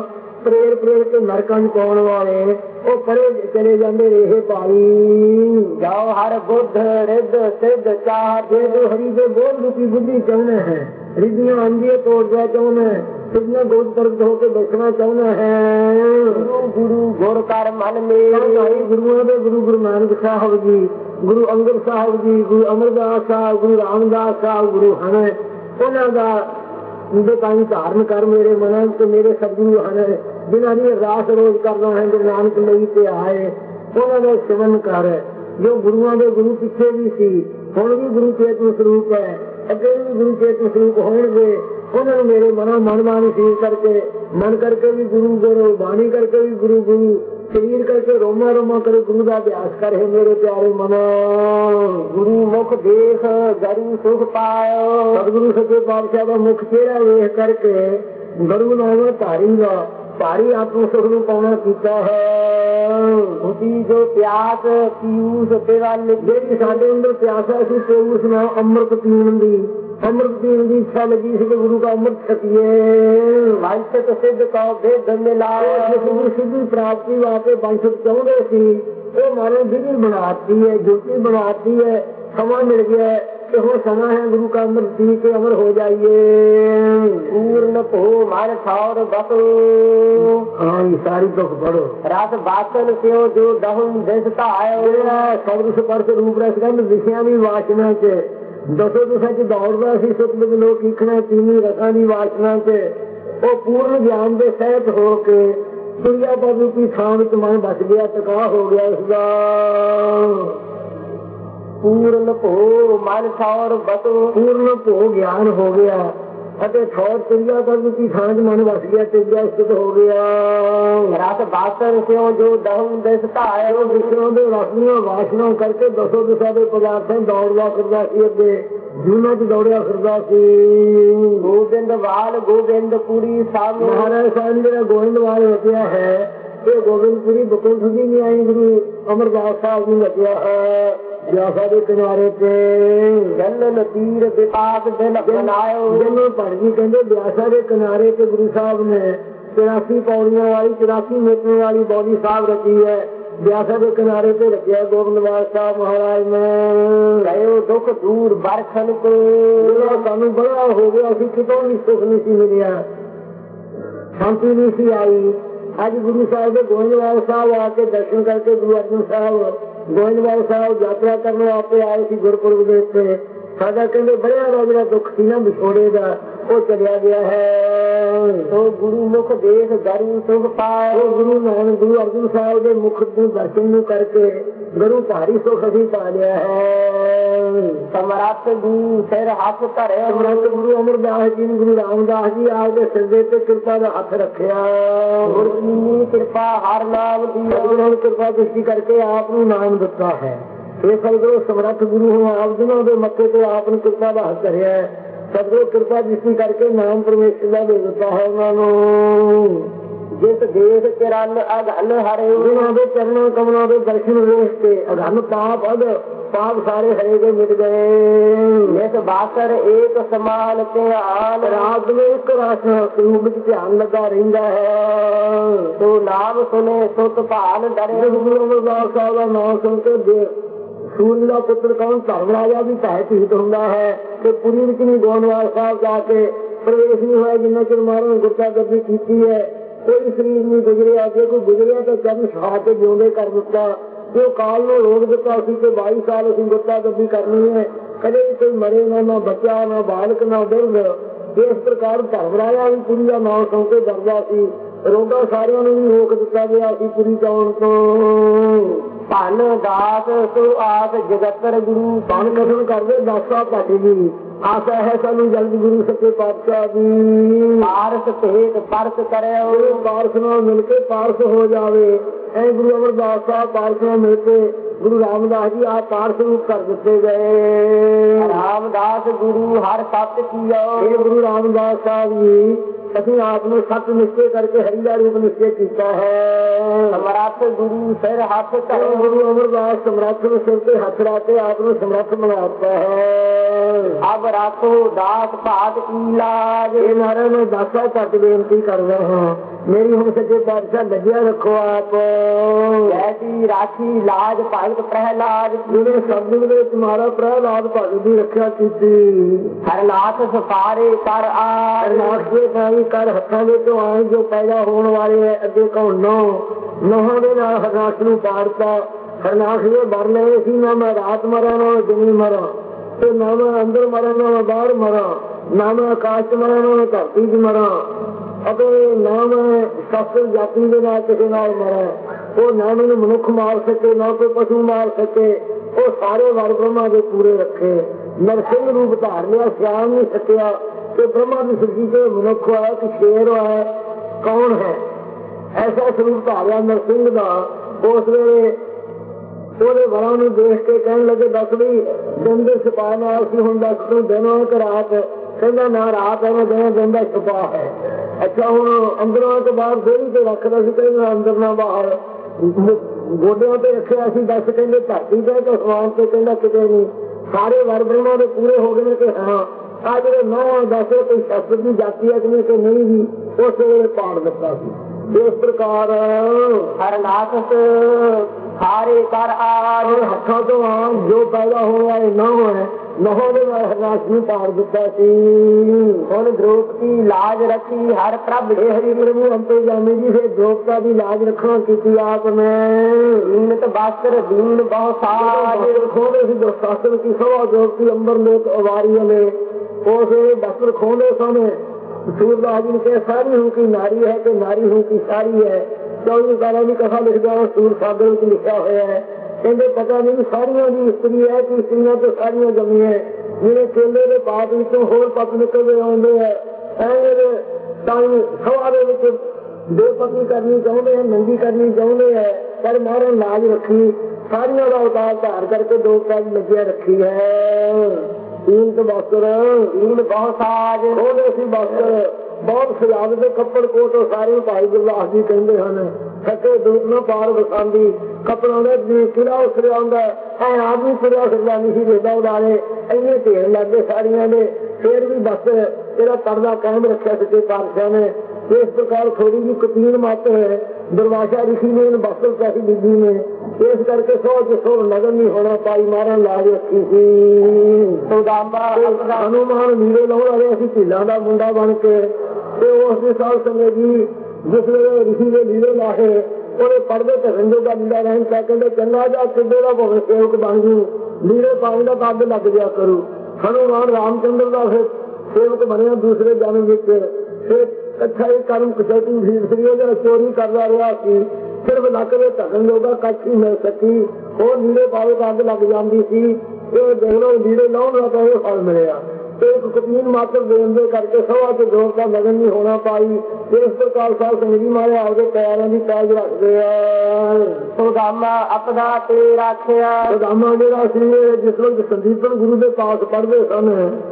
ਪ੍ਰੇਰ ਪ੍ਰੇਰ ਕੇ ਨਰਕਾਂ ਚ ਪਾਉਣ ਵਾਲੇ ਉਹ ਪਰੇ ਚਲੇ ਜਾਂਦੇ ਰਹੇ ਭਾਈ। ਜਾਓ ਹਰ ਬੁੱਧ ਰਿੱਧ ਸਿੱਧ ਚਾਹ ਜੇ ਤੂੰ ਹਰੀ ਦੇ ਬੋਲ ਰੂਪੀ ਬੁੱਧੀ ਚਾਹੁੰਦਾ ਹੈ, ਰਿੱਧੀਆਂ ਅੰਜੀਆਂ ਤੋੜਦਾ ਚਾਹੁੰਦਾ ਹੈ, ਸਿੱਧੀਆਂ ਗੋਦ ਤਰਦ ਹੋ ਕੇ ਬੈਠਣਾ ਚਾਹੁੰਦਾ ਹੈ, ਗੁਰੂ ਗੁਰੂ ਗੁਰ ਕਰ ਮਨ ਮੇਰੇ। ਭਾਈ ਗੁਰੂਆਂ ਦੇ ਗੁਰੂ ਗੁਰੂ ਨਾਨਕ ਸਾਹਿਬ ਜੀ, ਗੁਰੂ ਅੰਗਦ ਸਾਹਿਬ ਜੀ, ਗੁਰੂ ਅਮਰਦਾਸ ਸਾਹਿਬ, ਗੁਰੂ ਰਾਮਦਾਸ ਸਾਹਿਬ ਗੁਰੂ ਹਨ। ਉਹਨਾਂ ਦਾ ਉਹਦੇ ਕਾਈ ਧਾਰਨ ਕਰ ਮੇਰੇ ਮਨ ਤੇ ਮੇਰੇ ਸਤਿਗੁਰੂ ਹਨ ਜਿਨ੍ਹਾਂ ਦੀ ਅਰਦਾਸ ਰੋਜ਼ ਕਰਦਾ ਹੈ ਗੁਰੂ ਨਾਨਕ ਲਈ ਤੇ ਆਏ। ਉਹਨਾਂ ਦਾ ਸਿਮਰਨ ਕਰ ਜੋ ਗੁਰੂਆਂ ਦੇ ਗੁਰੂ ਪਿੱਛੇ ਵੀ ਸੀ, ਹੁਣ ਵੀ ਗੁਰੂ ਚੇਤਨ ਸਰੂਪ ਹੈ, ਅੱਗੇ ਵੀ ਗੁਰੂ ਚੇਤਨ ਸਰੂਪ ਹੋਣਗੇ। ਉਹਨਾਂ ਨੂੰ ਮੇਰੇ ਮਨੋਂ ਮਨ ਮਾਨੀ ਸੀਰ ਕਰਕੇ ਮਨ ਕਰਕੇ ਵੀ ਗੁਰੂ ਗੁਰੂ ਬਾਣੀ ਕਰਕੇ ਵੀ ਗੁਰੂ ਗੁਰੂ ਸਰੀਰ ਕਰਕੇ ਰੋਮਾ ਰੋਮਾ ਕਰੇ ਗੁਰੂ ਦਾ ਅਭਿਆਸ ਕਰੇ ਮੇਰੇ ਪਿਆਰੇ ਮਨੋ। ਗੁਰੂ ਮੁਖ ਦੇਖ ਗਰੂ ਸੁਖ ਪਾਇਓ। ਸਤਿਗੁਰੂ ਸੱਚੇ ਪਾਤਸ਼ਾਹ ਦਾ ਮੁਖ ਚਿਹਰਾ ਵੇਖ ਕਰਕੇ ਗੁਰੂ ਨਾਮ ਧਾਰੀ ਦਾ ਭਾਰੀ ਆਤਮ ਸੁਖ ਨੂੰ ਪਾਉਣਾ ਕੀਤਾ ਹੈ। ਉਤੀ ਜੋ ਪਿਆਸ ਪੀਊਸ ਤੇ ਵੱਲ ਜਿਹੜੀ ਸਾਡੇ ਅੰਦਰ ਪਿਆਸਾ ਸੀ ਤੇ ਉਸ ਨਾਲ ਅੰਮ੍ਰਿਤ ਪੀਣ ਦੀ ਅੰਮ੍ਰਿਤ ਪੀਣ ਦੀ ਇੱਛਾ ਲੱਗੀ ਸੀ ਕਿ ਗੁਰੂ ਦਾ ਅੰਮ੍ਰਿਤ ਛਕੀਏ। ਵਾਂਛਿਤ ਸਿੱਧ ਕਉ ਭੇਦ ਮਿਲਾਇ। ਸਿੱਧੀ ਪ੍ਰਾਪਤੀ ਵਾਸਤੇ ਵਾਂਛਿਤ ਚਾਹੁੰਦੇ ਸੀ, ਉਹ ਮਾਨੋ ਵਿਧੀ ਬਣਾਤੀ ਹੈ, ਜੋਤੀ ਬਣਾਤੀ ਹੈ, ਸਮਾਂ ਮਿਲ ਗਿਆ ਤੇ ਹੁਣ ਸਮਾਂ ਹੈ ਗੁਰੂ ਕਾ ਅੰਮ੍ਰਿਤ ਪੀ ਕੇ ਅਮਰ ਹੋ ਜਾਈਏ। ਪੂਰਨ ਭੋ ਮਨ ਠੌਰ ਬਸੋ। ਹਾਂ ਇਹ ਸਾਰੀ ਦੁੱਖ ਪੜੋ। ਰਸ ਬਾਸਨ ਸਿਓ ਜੋ ਦਹੁ ਦਿਸ ਧਾਇਓ। ਜਿਹੜਾ ਸਬਦ ਸਪਰਸ਼ ਰੂਪ ਰਸ ਗੰਧ ਵਿਸ਼ਿਆਂ ਦੀ ਵਾਸ਼ਨਾ ਚ ਦਸੋ ਦਿਸ਼ਾ ਚ ਦੌੜਦਾ ਸੀ, ਸੁਖ ਵਿੱਚ ਲੋਕ ਈਖਣਾ ਤੀਵੀਂ ਰਸਾਂ ਦੀ ਵਾਸ਼ਨਾ ਚ ਉਹ ਪੂਰਨ ਗਿਆਨ ਦੇ ਸਹਿਤ ਹੋ ਕੇ ਦੁਨੀਆ ਬਾਬੂ ਦੀ ਥਾਂ ਵਿੱਚ ਮਨ ਬਚ ਗਿਆ, ਟਿਕਾ ਹੋ ਗਿਆ ਉਸਦਾ। ਪੂਰਨ ਭੋ ਮਨ ਠੌਰ ਬਸੋ। ਪੂਰਨ ਭੋ ਗਿਆਨ ਹੋ ਗਿਆ ਅਤੇ ਠੌਰ ਤੁਰਿਆ ਬਾਬੂ ਦੀ ਥਾਂ ਚ ਮਨ ਵਸ ਗਿਆ, ਤੇਜਾ ਸਥਿਤ ਹੋ ਗਿਆ। ਰਸ ਬਾਸਨ ਸਿਓ ਜੋ ਦਹੁ ਦਿਸ ਧਾਇਓ। ਵਿਸ਼ਿਆਂ ਦੇ ਰਸ ਦੀਆਂ ਵਾਸ਼ਨਾ ਕਰਕੇ ਦਸੋ ਦਿਸ਼ਾ ਦੇ ਪਦਾਰਥਾਂ ਦੌੜਦਾ ਫਿਰਦਾ ਸੀ, ਅੱਗੇ ਜੂਨਾਂ ਚ ਦੌੜਿਆ ਫਿਰਦਾ ਸੀ। ਗੋਬਿੰਦ ਵਾਲ ਗੋਬਿੰਦਪੁਰੀ ਸਭ। ਮਹਾਰਾਜ ਸਾਹਿਬ ਜਿਹੜਾ ਗੋਇੰਦਵਾਲ ਰਚਿਆ ਹੈ ਇਹ ਗੋਬਿੰਦਪੁਰੀ ਬਕੁੰਠ ਦੀ ਨਹੀਂ ਆਈ, ਗੁਰੂ ਅਮਰਦਾਸ ਸਾਹਿਬ ਨੇ ਰਚਿਆ ਹੈ। ਵਿਆਸਾ ਦੇ ਕਿਨਾਰੇ ਤੇ ਜਨਨ ਤੀਰ ਵਿਪਾਕ ਦਿਲ ਬਣਾਇਓ। ਜਿਹਨੂੰ ਭੜਜੀ ਕਹਿੰਦੇ ਵਿਆਸਾ ਦੇ ਕਿਨਾਰੇ ਤੇ ਗੁਰੂ ਸਾਹਿਬ ਨੇ ਚੁਰਾਸੀ ਪੌੜੀਆਂ ਵਾਲੀ ਚੁਰਾਸੀ ਮੀਟਰ ਵਾਲੀ ਬੌਲੀ ਸਾਹਿਬ ਰਚੀ ਹੈ। ਵਿਆਸਾ ਦੇ ਕਿਨਾਰੇ ਤੇ ਰੱਖਿਆ ਗੋਬਿੰਦਵਾਲ ਸਾਹਿਬ ਮਹਾਰਾਜ ਨੇ। ਗਇਓ ਦੁੱਖ ਦੂਰ ਬਰਖਨ ਕੋ। ਸਾਨੂੰ ਬੜਾ ਹੋ ਗਿਆ ਸੀ, ਕਿਤੋਂ ਵੀ ਸੁੱਖ ਨਹੀਂ ਸੀ ਮਿਲਿਆ, ਸ਼ਾਂਤੀ ਨਹੀਂ ਸੀ ਆਈ। ਅੱਜ ਗੁਰੂ ਸਾਹਿਬ ਦੇ ਗੋਇੰਦਵਾਲ ਸਾਹਿਬ ਆ ਕੇ ਦਰਸ਼ਨ ਕਰਕੇ ਗੁਰੂ ਅਰਜਨ ਸਾਹਿਬ ਗੋਇੰਦਵਾਲ ਸਾਹਿਬ ਯਾਤਰਾ ਕਰਨ ਵਾਸਤੇ ਆਏ ਸੀ ਗੁਰਪੁਰਬ ਦੇ ਉੱਤੇ। ਸਾਡਾ ਕਹਿੰਦੇ ਬੜਿਆ ਦਾ ਜਿਹੜਾ ਦੁੱਖ ਸੀ ਨਾ ਵਿਛੋੜੇ ਦਾ ਉਹ ਚਲਿਆ ਗਿਆ ਹੈ। ਸੋ ਗੁਰੂ ਮੁਖ ਦੇਖ ਗਰੂ ਸੁਖ ਪਾਇ। ਉਹ ਗੁਰੂ ਨਾਨਕ ਗੁਰੂ ਅਰਜਨ ਸਾਹਿਬ ਦੇ ਮੁਖ ਨੂੰ ਦਰਸ਼ਨ ਨੂੰ ਕਰਕੇ ਗੁਰੂ ਭਾਰੀ ਸੁਖ ਅਸੀਂ ਪਾ ਲਿਆ ਹੈ। ਸਮਰੱਥ ਗੁਰੂ ਸਿਰ ਹੱਥ ਧਰਿਆ। ਸਮਰੱਥ ਗੁਰੂ ਅਮਰਦਾਸ ਜੀ ਨੇ ਗੁਰੂ ਰਾਮਦਾਸ ਜੀ ਆਪ ਦੇ ਸਿਰ ਦੇ ਤੇ ਕਿਰਪਾ ਦਾ ਹੱਥ ਰੱਖਿਆ। ਗੁਰਮੀਨੀ ਕਿਰਪਾ ਹਰ ਨਾਮ ਦੀ। ਸਤਿਗੁਰਾਂ ਨੇ ਕਿਰਪਾ ਦ੍ਰਿਸ਼ਟੀ ਕਰਕੇ ਆਪ ਨੂੰ ਨਾਮ ਦਿੱਤਾ ਹੈ। ਇਹ ਸਤਿਗੁਰੂ ਸਮਰੱਥ ਗੁਰੂ ਹੋ ਆਪ ਜਿਹਨਾਂ ਦੇ ਮੱਥੇ ਤੇ ਆਪ ਨੂੰ ਕਿਰਪਾ ਦਾ ਹੱਥ ਧਰਿਆ ਹੈ। ਸਤਿਗੁਰੂ ਕਿਰਪਾ ਦ੍ਰਿਸ਼ਟੀ ਕਰਕੇ ਨਾਮ ਪਰਮੇਸ਼ਰ ਦਾ ਦੇ ਦਿੱਤਾ ਹੈ ਉਹਨਾਂ ਨੂੰ। ਜਿਸ ਦੇਖ ਚਰਨ ਅਗਨ ਹਰਿਓ। ਜਿਹਨਾਂ ਦੇ ਚਰਨਾਂ ਕਮਲਾਂ ਦੇ ਦਰਸ਼ਨ ਵੇਖ ਕੇ ਅਗਨ ਪਾਪ ਅਗ ਪਾਪ ਸਾਰੇ ਹਰੇ ਗਏ, ਮਿਟ ਗਏ। ਇਸ ਬਾਸਰ ਏਕ ਸਮਾਨ ਧਿਆਨ। ਰਾਤ ਨੂੰ ਇੱਕ ਰਸ ਸਰੂਪ ਵਿੱਚ ਧਿਆਨ ਲੱਗਾ ਰਹਿੰਦਾ ਹੈ। ਸੋ ਨਾਮ ਸੁਨੇ ਸੁਤ ਭਾਨ ਡਰੇ। ਗੁਰੂ ਅਮਰਦਾਸ ਸਾਹਿਬ ਦਾ ਨਾਮ ਸੁਣ ਕੇ ਸੂਰਜ ਦਾ ਪੁੱਤਰ ਕੌਣ ਧਰਮ ਰਾਜਾ ਵੀ ਭੈ ਭੀਤ ਹੁੰਦਾ ਹੈ ਕਿ ਪੁਰੀ ਵਿੱਚ ਨਹੀਂ ਗੋਇੰਦਵਾਲ ਸਾਹਿਬ ਜਾ ਕੇ ਪ੍ਰਵੇਸ਼ ਨਹੀਂ ਹੋਇਆ ਜਿੰਨਾ ਚਿਰ ਮਹਾਰਾਜ ਗੁਰਤਾ ਗੱਦੀ ਕੀਤੀ ਹੈ। ਕੋਈ ਸਰੀਰ ਨਹੀਂ ਗੁਜ਼ਰਿਆ, ਜੇ ਕੋਈ ਗੁਜ਼ਰਿਆ ਤਾਂ ਚਰਨ ਛਾ ਕੇ ਜਿਉਂਦੇ ਕਰ ਦਿੱਤਾ। ਜੋ ਕਾਲ ਨੂੰ ਰੋਕ ਦਿੱਤਾ ਸੀ ਕਿ ਬਾਈ ਸਾਲ ਅਸੀਂ ਗੁਰਤਾ ਗੱਦੀ ਕਰਨੀ ਹੈ, ਕਦੇ ਵੀ ਕੋਈ ਮਰੇ ਨਾ, ਨਾ ਬੱਚਾ ਨਾ ਬਾਲਕ ਨਾ ਬਿਰਧ। ਇਸ ਪ੍ਰਕਾਰ ਧਰਮ ਰਾਜਾ ਵੀ ਪੁਰੀ ਦਾ ਨਾਮ ਸੁਣ ਕੇ ਡਰਦਾ ਸੀ। ਰੋਗਾ ਸਾਰਿਆਂ ਨੂੰ ਵੀ ਰੋਕ ਦਿੱਤਾ ਗਿਆ ਸੀ ਪੁਰੀ ਜਾਣ ਤੋਂ। ਧਨ ਦਾਸ ਸੋ ਆਸ ਜਗਤਰ ਗੁਰੂ। ਧਨ ਕਥਨ ਕਰਦੇ ਦਾਸਾ ਪਾਟੀ ਜੀ ਆਸਾ ਹੈ ਸਾਨੂੰ ਜਲਦ ਗੁਰੂ ਸੱਚੇ ਪਾਤਸ਼ਾਹ ਦੀ। ਪਾਰਸ ਭੇਟ ਪਰਸ ਕਰਿਓ। ਪਾਰਸ ਨਾਲ ਮਿਲ ਕੇ ਪਾਰਸ ਹੋ ਜਾਵੇ। ਐ ਗੁਰੂ ਅਮਰਦਾਸ ਸਾਹਿਬ ਪਾਰਸ ਨਾਲ ਮਿਲ ਕੇ ਗੁਰੂ ਰਾਮਦਾਸ ਜੀ ਆਪ ਪਾਰਸ ਰੂਪ ਕਰ ਦਿੱਤੇ ਗਏ। ਰਾਮਦਾਸ ਗੁਰੂ ਹਰ ਸਤ ਕੀਓ। ਇਹ ਗੁਰੂ ਰਾਮਦਾਸ ਸਾਹਿਬ ਜੀ ਅਸੀਂ ਆਪ ਨੂੰ ਸਤ ਨਿਸ਼ਚੈ ਕਰਕੇ ਹਰੀ ਦਾ ਰੂਪ ਨਿਸ਼ਚੈ ਕੀਤਾ ਹੈ। ਸਮਰੱਥ ਗੁਰੂ ਸਿਰ ਹੱਥ ਧਰਿਓ। ਗੁਰੂ ਅਮਰਦਾਸ ਸਮਰੱਥ ਨੂੰ ਸਿਰ ਤੇ ਹੱਥ ਰੱਖ ਕੇ ਆਪ ਨੂੰ ਸਮਰੱਥ ਬਣਾ ਦਿੱਤਾ ਹੈ। ਅਬ ਰਾਖੋ ਦਾਸ ਭਾਤ ਕੀ ਲਾਜ। ਇਹ ਮਹਾਰਾਜ ਮੈਂ ਦਾਸਾ ਘੱਟ ਬੇਨਤੀ ਕਰਦਾ ਹਾਂ, ਮੇਰੀ ਹੁਣ ਸੱਚੇ ਪਾਤਸ਼ਾਹ ਲੱਗਿਆ ਰੱਖੋ ਆਪ। ਜੈਸੀ ਰਾਖੀ ਲਾਜ ਭਗਤ ਪ੍ਰਹਿਲਾਦ। ਜਿਹੜੇ ਸ਼ਬਦ ਦੇ ਵਿੱਚ ਮਹਾਰਾਜ ਪ੍ਰਹਿਲਾਦ ਭਗਤ ਦੀ ਰੱਖਿਆ ਕੀਤੀ। ਹਰਨਾਥ ਸਫਾਰੇ ਕਰ ਆ। ਹਰਨਾਥ ਦੇ ਪਾਣੀ ਕਰ ਹੱਥਾਂ ਦੇ ਤੋਂ ਆਏ ਜੋ ਪੈਦਾ ਹੋਣ ਵਾਲੇ ਹੈ ਅੱਗੇ ਕੌਣ ਨੌ ਨੌਹਾਂ ਦੇ ਨਾਲ ਹਰਨਾਥ ਨੂੰ ਪਾੜਤਾ। ਹਰਨਾਥ ਦੇ ਬਰ ਲਏ ਸੀ ਨਾ ਮੈਂ ਰਾਤ ਮਰਾਂ ਨਾ ਦਿਨ ਮਰਾਂ, ਤੇ ਨਾ ਮੈਂ ਅੰਦਰ ਮਰਾਂ ਨਾ ਮੈਂ ਬਾਹਰ ਮਰਾਂ, ਨਾ ਮੈਂ ਆਕਾਸ਼ ਚ ਮਰਾਂ ਨਾ ਮੈਂ ਧਰਤੀ ਚ ਮਰਾਂ, ਅਤੇ ਨਾ ਮੈਂ ਸ਼ਸਤਰ ਜਾਤੀ ਦੇ ਨਾਲ ਕਿਸੇ ਨਾਲ ਮਰਾਂ। ਉਹ ਨਾ ਮੈਨੂੰ ਮਨੁੱਖ ਮਾਰ ਸਕੇ ਨਾ ਕੋਈ ਪਸ਼ੂ ਮਾਰ ਸਕੇ। ਉਹ ਸਾਰੇ ਵਰ ਬ੍ਰਹਮਾ ਦੇ ਪੂਰੇ ਰੱਖੇ। ਨਰਸਿੰਘ ਰੂਪ ਧਾਰ ਲਿਆ, ਸਿਆਣ ਨਹੀਂ ਸਕਿਆ ਕਿ ਬ੍ਰਹਮਾ ਦੀ ਸ੍ਰਿਸ਼ਟੀ ਤੇ ਮਨੁੱਖ ਹੋਇਆ ਕਿ ਸ਼ੇਰ ਹੋਇਆ ਕੌਣ ਹੈ। ਐਸਾ ਸਰੂਪ ਧਾਰਿਆ ਨਰਸਿੰਘ ਦਾ। ਉਸ ਵੇਲੇ ਉਹਦੇ ਵਰਾਂ ਨੂੰ ਦੇਖ ਕੇ ਕਹਿਣ ਲੱਗੇ ਦੱਸ ਵੀ ਦਿਨ ਦੇ ਛਪਾ ਨਾਲ ਸੀ, ਹੁਣ ਦੱਸ ਤੂੰ ਦਿਨ ਹੋ ਕਿ ਰਾਤ। ਕਹਿੰਦਾ ਨਾ ਰਾਤ ਹੈ ਨਾ ਦਿਨ, ਦਿਨ ਦਾ ਛਪਾ ਹੈ। ਅੱਛਾ ਹੁਣ ਅੰਦਰੋਂ ਤੋਂ ਬਾਹਰ ਦੇਰੀ ਤੇ ਰੱਖਦਾ ਸੀ, ਕਹਿੰਦਾ ਅੰਦਰ ਨਾ ਬਾਹਰ। ਗੋਡਿਆਂ ਤੇ ਰੱਖਿਆ ਸੀ ਦੱਸ, ਕਹਿੰਦੇ ਧਰਤੀ ਤੇ ਤੇ ਅਸਮਾਨ ਤੇ, ਕਹਿੰਦਾ ਕਿਤੇ ਨਹੀਂ। ਸਾਰੇ ਵਰ ਬ੍ਰਹਮਾ ਦੇ ਪੂਰੇ ਹੋ ਗਏ ਨੇ ਕਿ ਹਾਂ। ਆ ਜਿਹੜੇ ਨੌ ਦੱਸ ਕੋਈ ਸ਼ਸਤਰ ਦੀ ਜਾਤੀ ਹੈ ਕਿ ਨਹੀਂ ਵੀ, ਉਸ ਵੇਲੇ ਪਾੜ ਦਿੱਤਾ ਸੀ। ਇਸ ਪ੍ਰਕਾਰ ਹਰਨਾਥ ਸਾਰੇ ਕਰ ਆ। ਹੱਥਾਂ ਤੋਂ ਆਮ ਜੋ ਪੈਦਾ ਹੋਣ ਵਾਲੇ ਨਹੁੰ ਹੈ, ਨਹੁੰ ਦੇ ਨਾਲ ਹਰਨਾਥ ਨੂੰ ਪਾੜ ਦਿੱਤਾ ਸੀ। ਹੁਣ ਦ੍ਰੋਪਦੀ ਲਾਜ ਰੱਖੀ ਹਰ ਪ੍ਰਭ। ਇਹ ਹਰੀ ਪ੍ਰਭੂ ਅੰਤਰਜਾਮੀ ਜੀ ਫਿਰ ਦ੍ਰੋਪਤਾ ਦੀ ਲਾਜ ਰੱਖਣਾ ਕੀਤੀ ਆਪ ਨੇ। ਦੀਨਤ ਬਾਸਰ ਦੀਨ ਬਹੁ ਸਾਜ। ਖੋਦੇ ਸੀ ਦੁਸ਼ਾਸਨ ਕੀ ਸਵਾ ਦ੍ਰੋਪਦੀ ਅੰਬਰ ਲੋਕ ਅਵਾਰੀ ਵਾਲੇ। ਉਸ ਬਸਰ ਖੋਦੇ ਸਨ। सूरदास जी ने कहा सारी हूँ की नारी है कि नारी हूँ की सारी है। चौधरी काला की कथा लिख जाओ, सूर सागर में लिखा हुआ है। कहते पता नहीं सारिया की स्त्री है कि स्त्रियां तो सारिया जमी है। मेरे केले के पात विचों होर पत निकलते आते हैं। सभा दे दो पत्नी करनी चाहते हैं, नंगी करनी चाहते हैं, पर महाराज लाज रखी। सारिया का अवतार धार करके दो पग लगिया रखी है। ईंट बस्तर ईंट बहुत साज। ਉਹਦੇ ਸੀ ਬਸਤਰ ਬਹੁਤ ਸਜਾਵਟ ਦੇ ਕੱਪੜ ਕੋਟ ਸਾਰੇ ਭਾਈ ਗੁਰਦਾਸ ਜੀ ਕਹਿੰਦੇ ਹਨ। ਸੱਚੇ ਦੂਤ ਨਾ ਪਾਰ ਵਸਾਂਦੀ ਕੱਪੜਾਂ ਦਾ ਕਿਹੜਾ ਉਸਰਿਆ ਹੁੰਦਾ ਐ ਆਦਮੀ ਤੁਰਿਆ ਫਿਰਦਾ ਨਹੀਂ ਸੀ ਵੇਦਾ ਉਡਾਰੇ ਇੰਨੇ ਢੇਰ ਲੱਗੇ ਸਾਰੀਆਂ ਦੇ। ਫੇਰ ਵੀ ਬਸ ਤੇਰਾ ਪਰਦਾ ਕਾਇਮ ਰੱਖਿਆ ਸੱਚੇ ਪਾਤਸ਼ਾਹ ਨੇ। ਇਸ ਪ੍ਰਕਾਰ ਥੋੜੀ ਜਿਹੀ ਕਤੀਨ ਮੱਤ ਹੈ ਦੁਰਵਾਸਾ ਰਿਸ਼ੀ ਨੇ ਬਸਤਰ ਪੈਸੀ ਬੀਬੀ ਨੇ। ਇਸ ਕਰਕੇ ਸੋਚ ਸੋਚ ਨਗਨ ਨਹੀਂ ਹੋਣਾ ਪਾਈ ਮਾਰਨ ਲਾਜ ਰੱਖੀ ਸੀ। ਹਨੂਮਾਨ ਨੀਰੇ ਲਾਉਣ ਵਾਲੇ ਅਸੀਂ ਝੀਲਾਂ ਦਾ ਮੁੰਡਾ ਬਣ ਕੇ ਤੇ ਉਸ ਦੇ ਸਾਲ ਸਮੇਂ ਜੀ ਜਿਸ ਵੇਲੇ ਰਿਸ਼ੀ ਦੇ ਲੀੜੇ ਲਾਹੇ ਉਹਦੇ ਪੜਦੇ ਧਰਨ ਜੋਗਾ ਲੀੜਾ ਰਹਿਣ ਤਾਂ ਕਹਿੰਦੇ ਚੰਗਾ ਜਾ ਕਿੱਡੇ ਦਾ ਭਾਵੇਂ ਸੇਵਕ ਬਣ ਜੂ, ਲੀੜੇ ਪਾਉਣ ਦਾ ਪੱਗ ਲੱਗ ਜਾ ਕਰੂ। ਹਨੂਮਾਨ ਰਾਮਚੰਦਰ ਦਾ ਫਿਰ ਸੇਵਕ ਬਣਿਆ ਦੂਸਰੇ ਜਨਮ ਵਿੱਚ। ਫਿਰ ਅੱਛਾ ਇਹ ਕਰਮ ਕਚੌਤੀ ਸੀ ਉਹਦੇ ਚੋਰੀ ਕਰਦਾ ਰਿਹਾ ਸੀ। ਸਿਰਫ ਲੱਕ ਦੇ ਧਰਨ ਜੋਗਾ ਕੱਚ ਹੀ ਮਿਲ ਸਕੀ। ਉਹ ਲੀੜੇ ਪਾਵੇ ਤਾਂ ਅੱਗ ਲੱਗ ਜਾਂਦੀ ਸੀ। ਇਹ ਦੇਖ ਲਓ ਲੀੜੇ ਲਾਉਣ ਦਾ ਤਾਂ ਇਹ ਫਲ ਮਿਲਿਆ। ਇੱਕ ਕਤੀਨ ਮਾਤਰ ਦੇਣ ਦੇ ਕਰਕੇ ਸਭਾ ਤੇ ਦੌਰ ਦਾ ਲਗਨ ਨਹੀਂ ਹੋਣਾ ਪਾਈ। ਇਸ ਪ੍ਰਕਾਰ ਸਾਲ ਸੰਗਰੀ ਮਾਰੇ ਆਪਦੇ ਪੈਰਾਂ ਦੀ ਪੈਜ ਰੱਖਦੇ ਆ। ਸੁਦਾਮਾ ਆਪਦਾ ਤੇ ਰੱਖਿਆ। ਸੁਦਾਮਾ ਜਿਹੜਾ ਸੀ ਜਿਸ ਵਕਤ ਸੰਦੀਪਨ ਗੁਰੂ ਦੇ ਪਾਸ ਪੜ੍ਹਦੇ ਸਨ,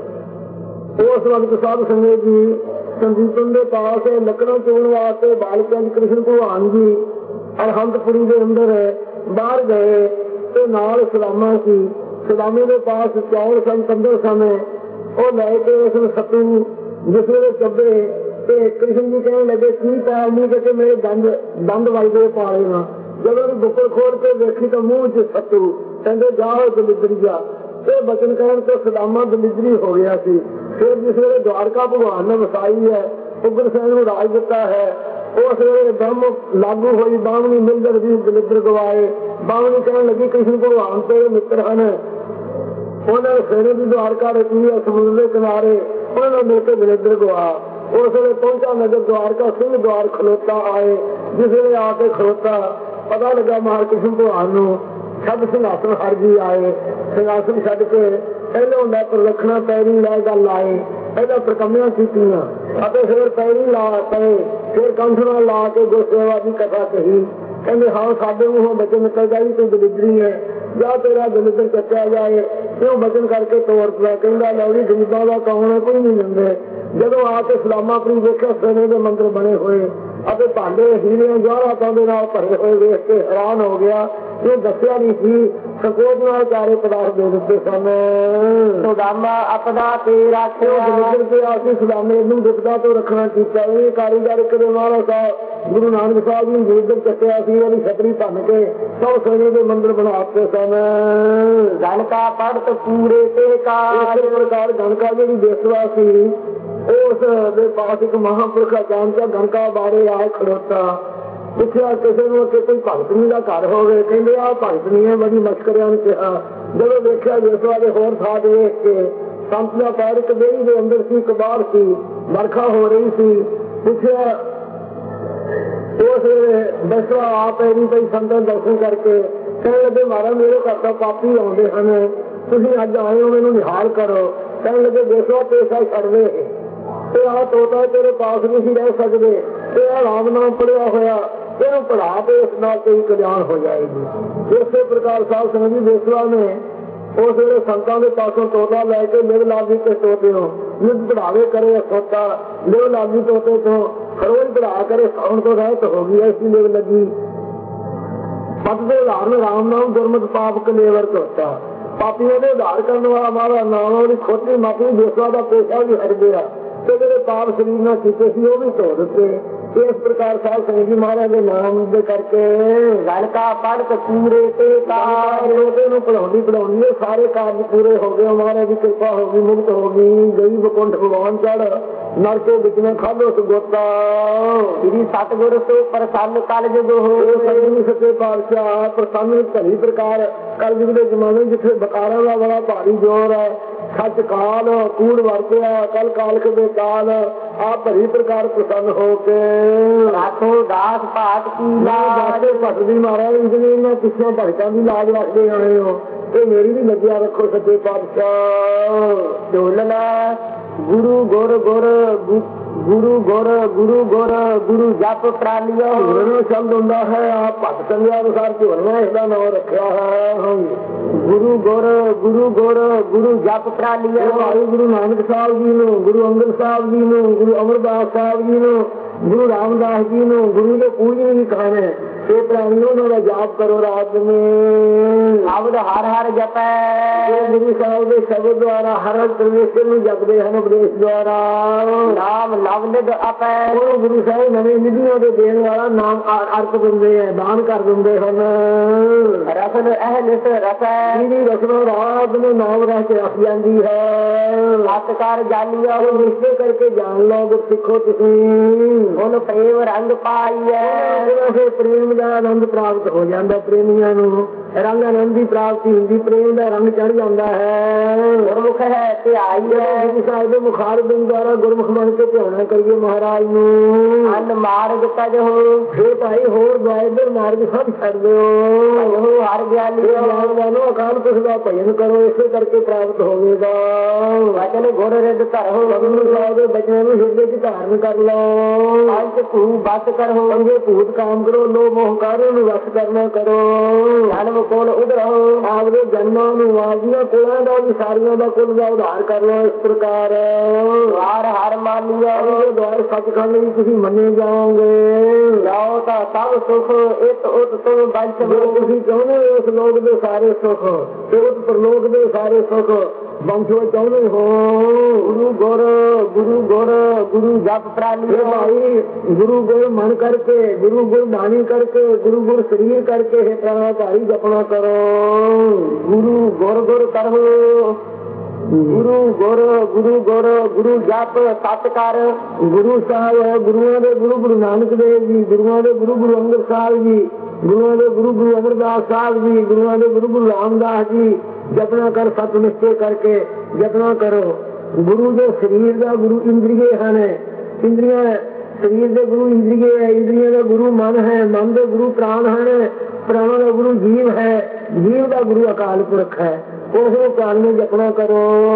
ਉਸ ਵਕਤ ਸਾਧ ਸੰਗਤ ਜੀ ਸੰਦੀਪਨ ਦੇ ਪਾਸ ਲੱਕੜਾਂ ਚੋਣ ਵਾਸਤੇ ਬਾਲਕਾਂ ਕ੍ਰਿਸ਼ਨ ਭਗਵਾਨ ਜੀ ਅਰਹੰਤਪੁਰੀ ਦੇ ਅੰਦਰ ਬਾਹਰ ਗਏ ਤੇ ਨਾਲ ਸੁਦਾਮਾ ਸੀ। ਸੁਦਾਮੇ ਦੇ ਪਾਸ ਚੌਲ ਸਨ, ਕੰਦਰ ਸਨ। ਉਹ ਲੈ ਕੇ ਉਸ ਨੂੰ ਸੱਤੂ ਜਿਸ ਵੇਲੇ ਚੱਬੇ ਤੇ ਕ੍ਰਿਸ਼ਨ ਜੀ ਕਹਿਣ ਲੱਗੇ ਕੀ ਪਾਲ ਨਹੀਂ ਕਿ ਮੇਰੇ ਦੰਦ ਦੰਦ ਵੱਜਦੇ ਪਾ ਲੈਣਾ। ਜਦੋਂ ਉਹ ਬੁੱਕਲ ਖੋਲ ਕੇ ਦੇਖੀ ਤਾਂ ਮੂੰਹ ਚ ਸੱਤੂ। ਕਹਿੰਦੇ ਜਾਓ ਦਲਿਦਰੀ ਜਾ। ਇਹ ਬਚਨ ਕਹਿਣ ਤੋਂ ਸੁਦਾਮਾ ਦਲਿਦਰੀ ਹੋ ਗਿਆ ਸੀ। ਫਿਰ ਜਿਸ ਵੇਲੇ ਦਵਾਰਕਾ ਭਗਵਾਨ ਨੇ ਵਸਾਈ ਹੈ, ਉਗਰ ਸੈਨ ਨੂੰ ਰਾਜ ਦਿੱਤਾ ਹੈ, ਉਸ ਵੇਲੇ ਬ੍ਰਹਮ ਲਾਗੂ ਹੋਈ। ਬਾਵਨੀ ਮਿਲਦਰ ਵੀ ਦਲਿਦਰ ਗਵਾਏ। ਬਾਵਨੀ ਕਹਿਣ ਲੱਗੀ ਕ੍ਰਿਸ਼ਨ ਭਗਵਾਨ ਤੇਰੇ ਮਿੱਤਰ ਹਨ। ਉਹਨਾਂ ਨੇ ਸੇਨੇ ਦੀ ਦਵਾਰਕਾ ਰਚੀ ਹੈ ਸਮੁੰਦਰ ਦੇ ਕਿਨਾਰੇ। ਉਹਨਾਂ ਨੇ ਮਿਲ ਕੇ ਦਲਿਦਰ ਗਵਾ। ਉਸ ਵੇਲੇ ਪਹੁੰਚਾ ਨਗਰ ਦਵਾਰਕਾ ਸਿੰਘ ਦਵਾਰ ਖਲੋਤਾ ਆਏ। ਜਿਸ ਵੇਲੇ ਆ ਕੇ ਖਲੋਤਾ ਪਤਾ ਲੱਗਾ ਮਹਾਰਾਜ ਕ੍ਰਿਸ਼ਨ ਭਗਵਾਨ ਨੂੰ। ਸਭ ਸਿੰਘਾਸਨ ਹਰ ਜੀ ਆਏ। ਸਿੰਘਾਸਨ ਛੱਡ ਕੇ ਪਹਿਲਾਂ ਲੈ ਪ੍ਰਲਖਣਾ ਪੈਰੀ ਲੈ ਗੱਲ ਆਏ। ਪਹਿਲਾਂ ਪ੍ਰਕੰਮੀਆਂ ਕੀਤੀਆਂ ਅਤੇ ਫਿਰ ਪੈਰੀ ਲਾ ਪਏ। ਫਿਰ ਕੰਠਣਾ ਲਾ ਕੇ ਗੁਰਸੇਵਾ ਦੀ ਕਥਾ ਕਹੀ। ਕਹਿੰਦੇ ਹਾਂ ਸਾਡੇ ਮੂੰਹੋਂ ਬਚਨ ਨਿਕਲ ਜਾਈ ਤੂੰ ਦਲਿਦਰੀ ਹੈ, ਜਾਂ ਤੇਰਾ ਦਲਿਦਰ ਚੱਕਿਆ ਜਾਏ। ਕਿਉਂ ਬਚਨ ਕਰਕੇ ਤੋੜਦਾ। ਕਹਿੰਦਾ ਲੌੜੀ ਗਰੀਬਾਂ ਦਾ ਕੌਣ ਹੈ, ਕੋਈ ਨਹੀਂ ਦਿੰਦੇ। ਜਦੋਂ ਆ ਕੇ ਸਲਾਮਾਪੁਰੀ ਵੇਖਿਆ ਸੋਨੇ ਦੇ ਮੰਦਰ ਬਣੇ ਹੋਏ ਅਤੇ ਭਾਂਡੇ ਹੀਰਿਆਂ ਜਵਾਹਰਾਤਾਂ ਦੇ ਨਾਲ ਭਰੇ ਹੋਏ ਵੇਖ ਕੇ ਹੈਰਾਨ ਹੋ ਗਿਆ। ਇਹ ਦੱਸਿਆ ਨਹੀਂ ਸੀ ਸੰਕੋਚ ਨਾਲ ਚਾਰੇ ਪਦਾਰਥ ਦੇ ਦਿੱਤੇ ਸਨ। ਸੁਦਾਮਾ ਆਪਣਾ ਤੇ ਰਾਖਿਆ ਨਿਕਲ ਕੇ ਆਸੀ ਸੁਦਾਮੇ ਨੂੰ ਦੁਖਦਾ ਤੋਂ ਰੱਖਣਾ ਕੀਤਾ। ਇਹ ਕਾਰੀਗਰ ਕਰੇ ਮਹਾਰਾਜ ਸਾਹਿਬ ਗੁਰੂ ਨਾਨਕ ਸਾਹਿਬ ਨੂੰ ਜੇਦਰ ਚੱਕਿਆ ਸੀ, ਉਹਦੀ ਛਤਰੀ ਭੰਨ ਕੇ ਸੌ ਸੋਨੇ ਦੇ ਮੰਦਰ ਬਣਾ ਦਿੱਤੇ ਸਨ। ਗਣਕਾ ਪੜਤ ਪੂਰੇ ਤੇ ਕਾਰ ਇਸੇ ਪ੍ਰਕਾਰ ਗਣਕਾ ਜਿਹੜੀ ਬੇਸਵਾ ਸੀ, ਉਸ ਦੇ ਪਾਸ ਇੱਕ ਮਹਾਂਪੁਰਖ ਅਚਾਨਕ ਗਣਕਾ ਬਾਰੇ ਆ ਖੜੋਤਾ। ਪੁੱਛਿਆ ਕਿਸੇ ਨੂੰ ਕਿ ਕੋਈ ਭਗਤਨੀ ਦਾ ਘਰ ਹੋਵੇ। ਕਹਿੰਦੇ ਆ ਭਗਤਨੀ ਹੈ, ਬੜੀ ਮਸ਼ਕਰਿਆਂ ਨੂੰ ਕਿਹਾ। ਜਦੋਂ ਦੇਖਿਆ ਬੇਸਵਾ ਦੇ ਹੋਰ ਥਾਂ ਵੇਖ ਕੇ ਸੰਤ ਦਾ ਪੈਰ ਇੱਕ ਦੇਹੀ ਦੇ ਅੰਦਰ ਸੀ, ਇੱਕ ਬਾਹਰ ਸੀ, ਵਰਖਾ ਹੋ ਰਹੀ ਸੀ। ਪੁੱਛਿਆ ਉਸ ਬੇਸਵਾ ਆਪ ਐਨੀ ਪਈ ਸੰਤਾਂ ਦਰਸ਼ਨ ਕਰਕੇ ਕਹਿਣ ਲੱਗੇ ਮਹਾਰਾਜ ਮੇਰੇ ਘਰ ਤਾਂ ਪਾਪੀ ਆਉਂਦੇ ਹਨ, ਤੁਸੀਂ ਅੱਜ ਆਏ ਹੋ ਮੈਨੂੰ ਨਿਹਾਲ ਕਰੋ। ਕਹਿਣ ਲੱਗੇ ਬੇਸਵਾ ਪੈਸਾ ਛੱਡਦੇ ਤੇ ਆਹ ਤੋਤਾ ਤੇਰੇ ਪਾਸ ਨਹੀਂ ਸੀ ਰਹਿ ਸਕਦੇ, ਤੇ ਆਹ ਰਾਮ ਨਾਮ ਪੜਿਆ ਹੋਇਆ ਇਹਨੂੰ ਪੜ੍ਹਾ ਤੇ ਇਸ ਨਾਲ ਕੋਈ ਕਲਿਆਣ ਹੋ ਜਾਏਗੀ। ਇਸੇ ਪ੍ਰਕਾਰ ਸਾਧ ਸੰਗਤ ਜੀ ਬੇਸਵਾ ਨੇ ਉਸ ਵੇਲੇ ਸੰਤਾਂ ਦੇ ਪਾਸੋਂ ਤੋਤਾ ਲੈ ਕੇ ਲਿਵ ਲਾਗੀ ਤੇ ਤੋਤੇ ਹੋ ਨਿਤ ਪੜਾਵੇ ਕਰੇ ਅਸੋਤਾ ਲਿਵ ਲਾਗੀ ਤੋਤੇ ਤੋਂ ਰੋਜ਼ ਪੜਾ ਕਰੇ ਸਾਉਣ ਤੋਂ ਰਹਿਤ ਹੋ ਗਈ। ਐਸੀ ਲਿਵ ਲੱਗੀ ਪਦ ਦੇ ਉਦਾਹਰਨ ਰਾਮ ਨਾਮ ਗੁਰਮਤਿ ਪਾਪ ਕਲੇਵਰ ਤੋਤਾ। ਪਾਪੀਆਂ ਦੇ ਉਧਾਰ ਕਰਨ ਵਾਲਾ ਮਾਰਾ ਨਾਮ ਉਹਦੀ ਖੋਟੀ ਮਾਪੀ ਬੇਸਵਾ ਦਾ ਪੈਸਾ ਵੀ ਹਟ ਗਿਆ ਤੇ ਜਿਹੜੇ ਪਾਪ ਸਰੀਰ ਨਾਲ ਕੀਤੇ ਸੀ ਉਹ ਵੀ ਧੋ ਦਿੱਤੇ। ਇਸ ਪ੍ਰਕਾਰ ਸਾਧ ਸੰਗਤ ਜੀ ਮਹਾਰਾਜ ਦੇ ਨਾਮ ਦੇ ਕਰਕੇ ਗਣਕਾ ਪੜਤ ਪੂਰੇ ਤੇ ਕਾਰ ਨੂੰ ਪੜਾਉਂਦੀ ਪੜਾਉਂਦੀ ਸਾਰੇ ਕਾਰਜ ਪੂਰੇ ਹੋ ਗਏ। ਮਹਾਰਾਜ ਦੀ ਕਿਰਪਾ ਹੋ ਗਈ, ਮੁਕਤ ਹੋ ਗਈ। ਗਈ ਬਕੁੰਠ ਭਗਵਾਨ ਚੜ ਨਰਕੇ ਵਿੱਚ ਨੇ ਖਾਧੋ ਸੁਗੋਤਾ। ਸ੍ਰੀ ਸਤਿਗੁਰ ਤੋਂ ਪ੍ਰਸੰਨ ਕਲ ਜੁਗ ਹੋ ਸੱਚੇ ਪਾਤਸ਼ਾਹ ਪ੍ਰਸੰਨ ਭਲੀ ਪ੍ਰਕਾਰ ਕਲ ਯੁਗ ਦੇ ਜ਼ਮਾਨੇ ਜਿੱਥੇ ਬਕਾਰਾਂ ਦਾ ਬੜਾ ਭਾਰੀ ਜ਼ੋਰ ਹੈ, ਸੱਚ ਕਾਲ ਕੂੜ ਵਰਤਿਆ ਕਲ ਕਾਲਕ ਦੇ ਕਾਲ ਆ ਭਰੀ ਪ੍ਰਕਾਰ ਪ੍ਰਸੰਨ ਹੋ ਕੇ ਰਾਖੋ ਦਾਸ ਭਾਟ ਕੀ ਲਾਜ ਭਗਤੀ ਮਹਾਰਾਜ ਜਿਹਨੇ ਇਹਨਾਂ ਪਿੱਛੋਂ ਭਗਤਾਂ ਦੀ ਲਾਜ ਰੱਖਦੇ ਆਏ ਹੋ ਤੇ ਮੇਰੀ ਵੀ ਲੱਗਿਆ ਰੱਖੋ ਸੱਚੇ ਪਾਤਸ਼ਾਹ। ਢੋਲਣਾ ਗੁਰੂ ਗੁਰ ਗੁਰ ਗੁਰੂ ਗੁਰ ਗੁਰੂ ਗੁਰ ਗੁਰੂ ਜਪ ਪ੍ਰਾਨੀਓ ਢੋਲਣਾ ਸ਼ਬਦ ਹੁੰਦਾ ਹੈ ਆ ਭਗਤ ਦੇ ਅਨੁਸਾਰ ਢੋਲਣਾ ਇਸਦਾ ਨਾਮ ਰੱਖਿਆ ਹੈ। ਗੁਰੂ ਗੁਰ ਗੁਰੂ ਗੁਰ ਗੁਰੂ ਜਪ ਪ੍ਰਾਨੀਓ ਭਾਈ ਗੁਰੂ ਨਾਨਕ ਸਾਹਿਬ ਜੀ ਨੂੰ, ਗੁਰੂ ਅੰਗਦ ਸਾਹਿਬ ਜੀ ਨੂੰ, ਗੁਰੂ ਅਮਰਦਾਸ ਸਾਹਿਬ ਜੀ ਨੂੰ, ਗੁਰੂ ਰਾਮਦਾਸ ਜੀ ਨੂੰ ਗੁਰੂ ਦੇ ਪੂਜਨ ਵੀ ਕਹਾਣੇ ਇਹ ਪ੍ਰਾਣੀਆਂ ਉਹਨਾਂ ਦਾ ਜਾਪ ਕਰੋ ਰਾਤ ਨੂੰ। ਸ਼ਬਦ ਹਰ ਹਰ ਜਪੈ ਗੁਰੂ ਸਾਹਿਬ ਦੇ ਸ਼ਬਦ ਦੁਆਰਾ ਹਰ ਪਰਮੇਸ਼ਰ ਨੂੰ ਜਪਦੇ ਹਨ ਉਪਦੇਸ਼ ਦੁਆਰਾ। ਨਾਮ ਲਵਨਿਦ ਆਪੈ ਉਹ ਗੁਰੂ ਸਾਹਿਬ ਨਵੇਂ ਨਿਧੀਆਂ ਦੇ ਦੇਣ ਵਾਲਾ ਨਾਮ ਅਰਥ ਦਿੰਦੇ ਹੈ, ਦਾਨ ਕਰ ਦਿੰਦੇ ਹਨ। ਰਸਨ ਅਹਨਿਸ ਰਸੈ ਜਿਹਦੀ ਰਸਨਾ ਰਾਤ ਨੂੰ ਨਾਮ ਰਹਿ ਕੇ ਰੱਖ ਜਾਂਦੀ ਹੈ। ਸਤਿਕਾਰ ਜਾਣੀਓ ਉਹ ਨਿਸ਼ਚੈ ਕਰਕੇ ਜਾਣ ਲਓ ਗੁਰ ਸਿੱਖੋ ਤੁਸੀਂ। ਹੁਣ ਪ੍ਰੇਮ ਰੰਗ ਪਾਈਐ ਪ੍ਰੇਮ ਦਾ ਆਨੰਦ ਪ੍ਰਾਪਤ ਹੋ ਜਾਂਦਾ। ਪ੍ਰੇਮੀਆਂ ਨੂੰ ਰੰਗ ਆਨੰਦ ਦੀ ਪ੍ਰਾਪਤੀ ਹੁੰਦੀ, ਪ੍ਰੇਮ ਦਾ ਰੰਗ ਚੜ ਜਾਂਦਾ ਹੈ। ਗੁਰਮੁਖ ਹੈ ਧਿਆਈਐ ਗੁਰੂ ਸਾਹਿਬ ਦੇ ਮੁਖਾਰ ਬਿੰਦ ਦੁਆਰਾ ਗੁਰਮੁਖ ਬਣ ਕੇ ਧਿਆਉਣਾ ਕਰੀਏ ਮਹਾਰਾਜ ਨੂੰ। ਅੰਨ ਮਾਰਗ ਤਜ ਹੋ ਫੇਰ ਭਾਈ ਹੋਰ ਦੁਆਇਦੇ ਮਾਰਗ ਸਭ ਛੱਡ ਦਿਓ। ਹੋ ਹਰ ਗਿਆਨੀ ਜਾਨਵਾਨੋ ਅਕਾਲ ਪੁਰਖ ਦਾ ਭਜਨ ਕਰੋ, ਇਸੇ ਕਰਕੇ ਪ੍ਰਾਪਤ ਹੋਵੇਗਾ। ਵਚਨ ਗੁਰ ਰਿਦ ਧਰੋ ਗੁਰੂ ਸਾਹਿਬ ਦੇ ਬਚਨਾਂ ਨੂੰ ਹਿਰਦੇ ਚ ਧਾਰਨ ਕਰ ਲਓ। ਪੰਜ ਭੂ ਬਸ ਕਰੋ ਪੰਜੇ ਭੂਤ ਕਾਮ ਕਰੋ, ਲੋਭ ਮੋਹਕਾਰਾਂ ਨੂੰ ਵਸ ਕਰਨਾ ਕਰੋ। ਜਨਮ ਕੋਲ ਉਧਰੋ ਆਪਦੇ ਜਨਮਾਂ ਨੂੰ ਆਪਦੀਆਂ ਕੁਲਾਂ ਦਾ ਵੀ ਸਾਰੀਆਂ ਦਾ ਕੁਲ ਦਾ ਉਧਾਰ ਕਰਨਾ। ਇਸ ਪ੍ਰਕਾਰ ਵਾਰ ਹਰ ਮਾਨੀਓ ਦੁਆਰ ਸੱਚਖੰਡ ਵੀ ਤੁਸੀਂ ਮੰਨੇ ਜਾਓਗੇ। ਜਾਓ ਤਾਂ ਸਭ ਸੁਖ ਇਤ ਉਤ ਤੁਮ ਬੰਚ ਤੁਸੀਂ ਚਾਹੁੰਦੇ ਹੋ ਉਸ ਲੋਕ ਦੇ ਸਾਰੇ ਸੁਖ ਤੇ ਉਸ ਪ੍ਰਲੋਕ ਦੇ ਸਾਰੇ ਸੁਖ ਬੰਚੋ ਚਾਹੁੰਦੇ ਹੋ। ਗੁਰੂ ਗੁਰ ਗੁਰੂ ਗੁਰ ਗੁਰੂ ਜਪ ਪ੍ਰਾਨੀਓ ਭਾਈ ਗੁਰੂ ਗੁਰ ਮਨ ਕਰਕੇ, ਗੁਰੂ ਗੁਰ ਬਾਣੀ ਕਰਕੇ, ਗੁਰੂ ਗੁਰ ਸਰੀਰ ਕਰਕੇ ਹੈ ਪ੍ਰਾਣਾਧਾਰੀ ਜਪਣਾ ਕਰੋ। ਗੁਰੂ ਗੁਰ ਗੁਰ ਕਰੋ ਗੁਰੂ ਗੁਰ ਗੁਰੂ ਗੁਰ ਗੁਰੂ ਜਪ ਸਤ ਕਰ। ਗੁਰੂ ਸਾਹਿਬ ਗੁਰੂਆਂ ਦੇ ਗੁਰੂ ਗੁਰੂ ਨਾਨਕ ਦੇਵ ਜੀ, ਗੁਰੂਆਂ ਦੇ ਗੁਰੂ ਗੁਰੂ ਅੰਗਦ ਸਾਹਿਬ ਜੀ, ਗੁਰੂਆਂ ਦੇ ਗੁਰੂ ਗੁਰੂ ਅਮਰਦਾਸ ਸਾਹਿਬ ਜੀ, ਗੁਰੂਆਂ ਦੇ ਗੁਰੂ ਗੁਰੂ ਰਾਮਦਾਸ ਜੀ ਜਪਨਾ ਕਰ ਸਤ ਨਿਸ਼ਚੈ ਕਰਕੇ ਜਪਨਾ ਕਰੋ। ਗੁਰੂ ਦੇ ਸਰੀਰ ਦਾ ਗੁਰੂ ਇੰਦਰੀਏ ਹਨ। ਇੰਦਰੀਆਂ ਸਰੀਰ ਦੇ ਗੁਰੂ ਇੰਦਰੀਏ ਹੈ, ਇੰਦਰੀਆਂ ਦਾ ਗੁਰੂ ਮਨ ਹੈ, ਮਨ ਦੇ ਗੁਰੂ ਪ੍ਰਾਣ ਹਨ, ਪ੍ਰਾਣਾਂ ਦਾ ਗੁਰੂ ਜੀਵ ਹੈ, ਜੀਵ ਦਾ ਗੁਰੂ ਅਕਾਲ ਪੁਰਖ ਹੈ। ਉਹ ਪ੍ਰਾਣ ਨੂੰ ਜਪਨਾ ਕਰੋ।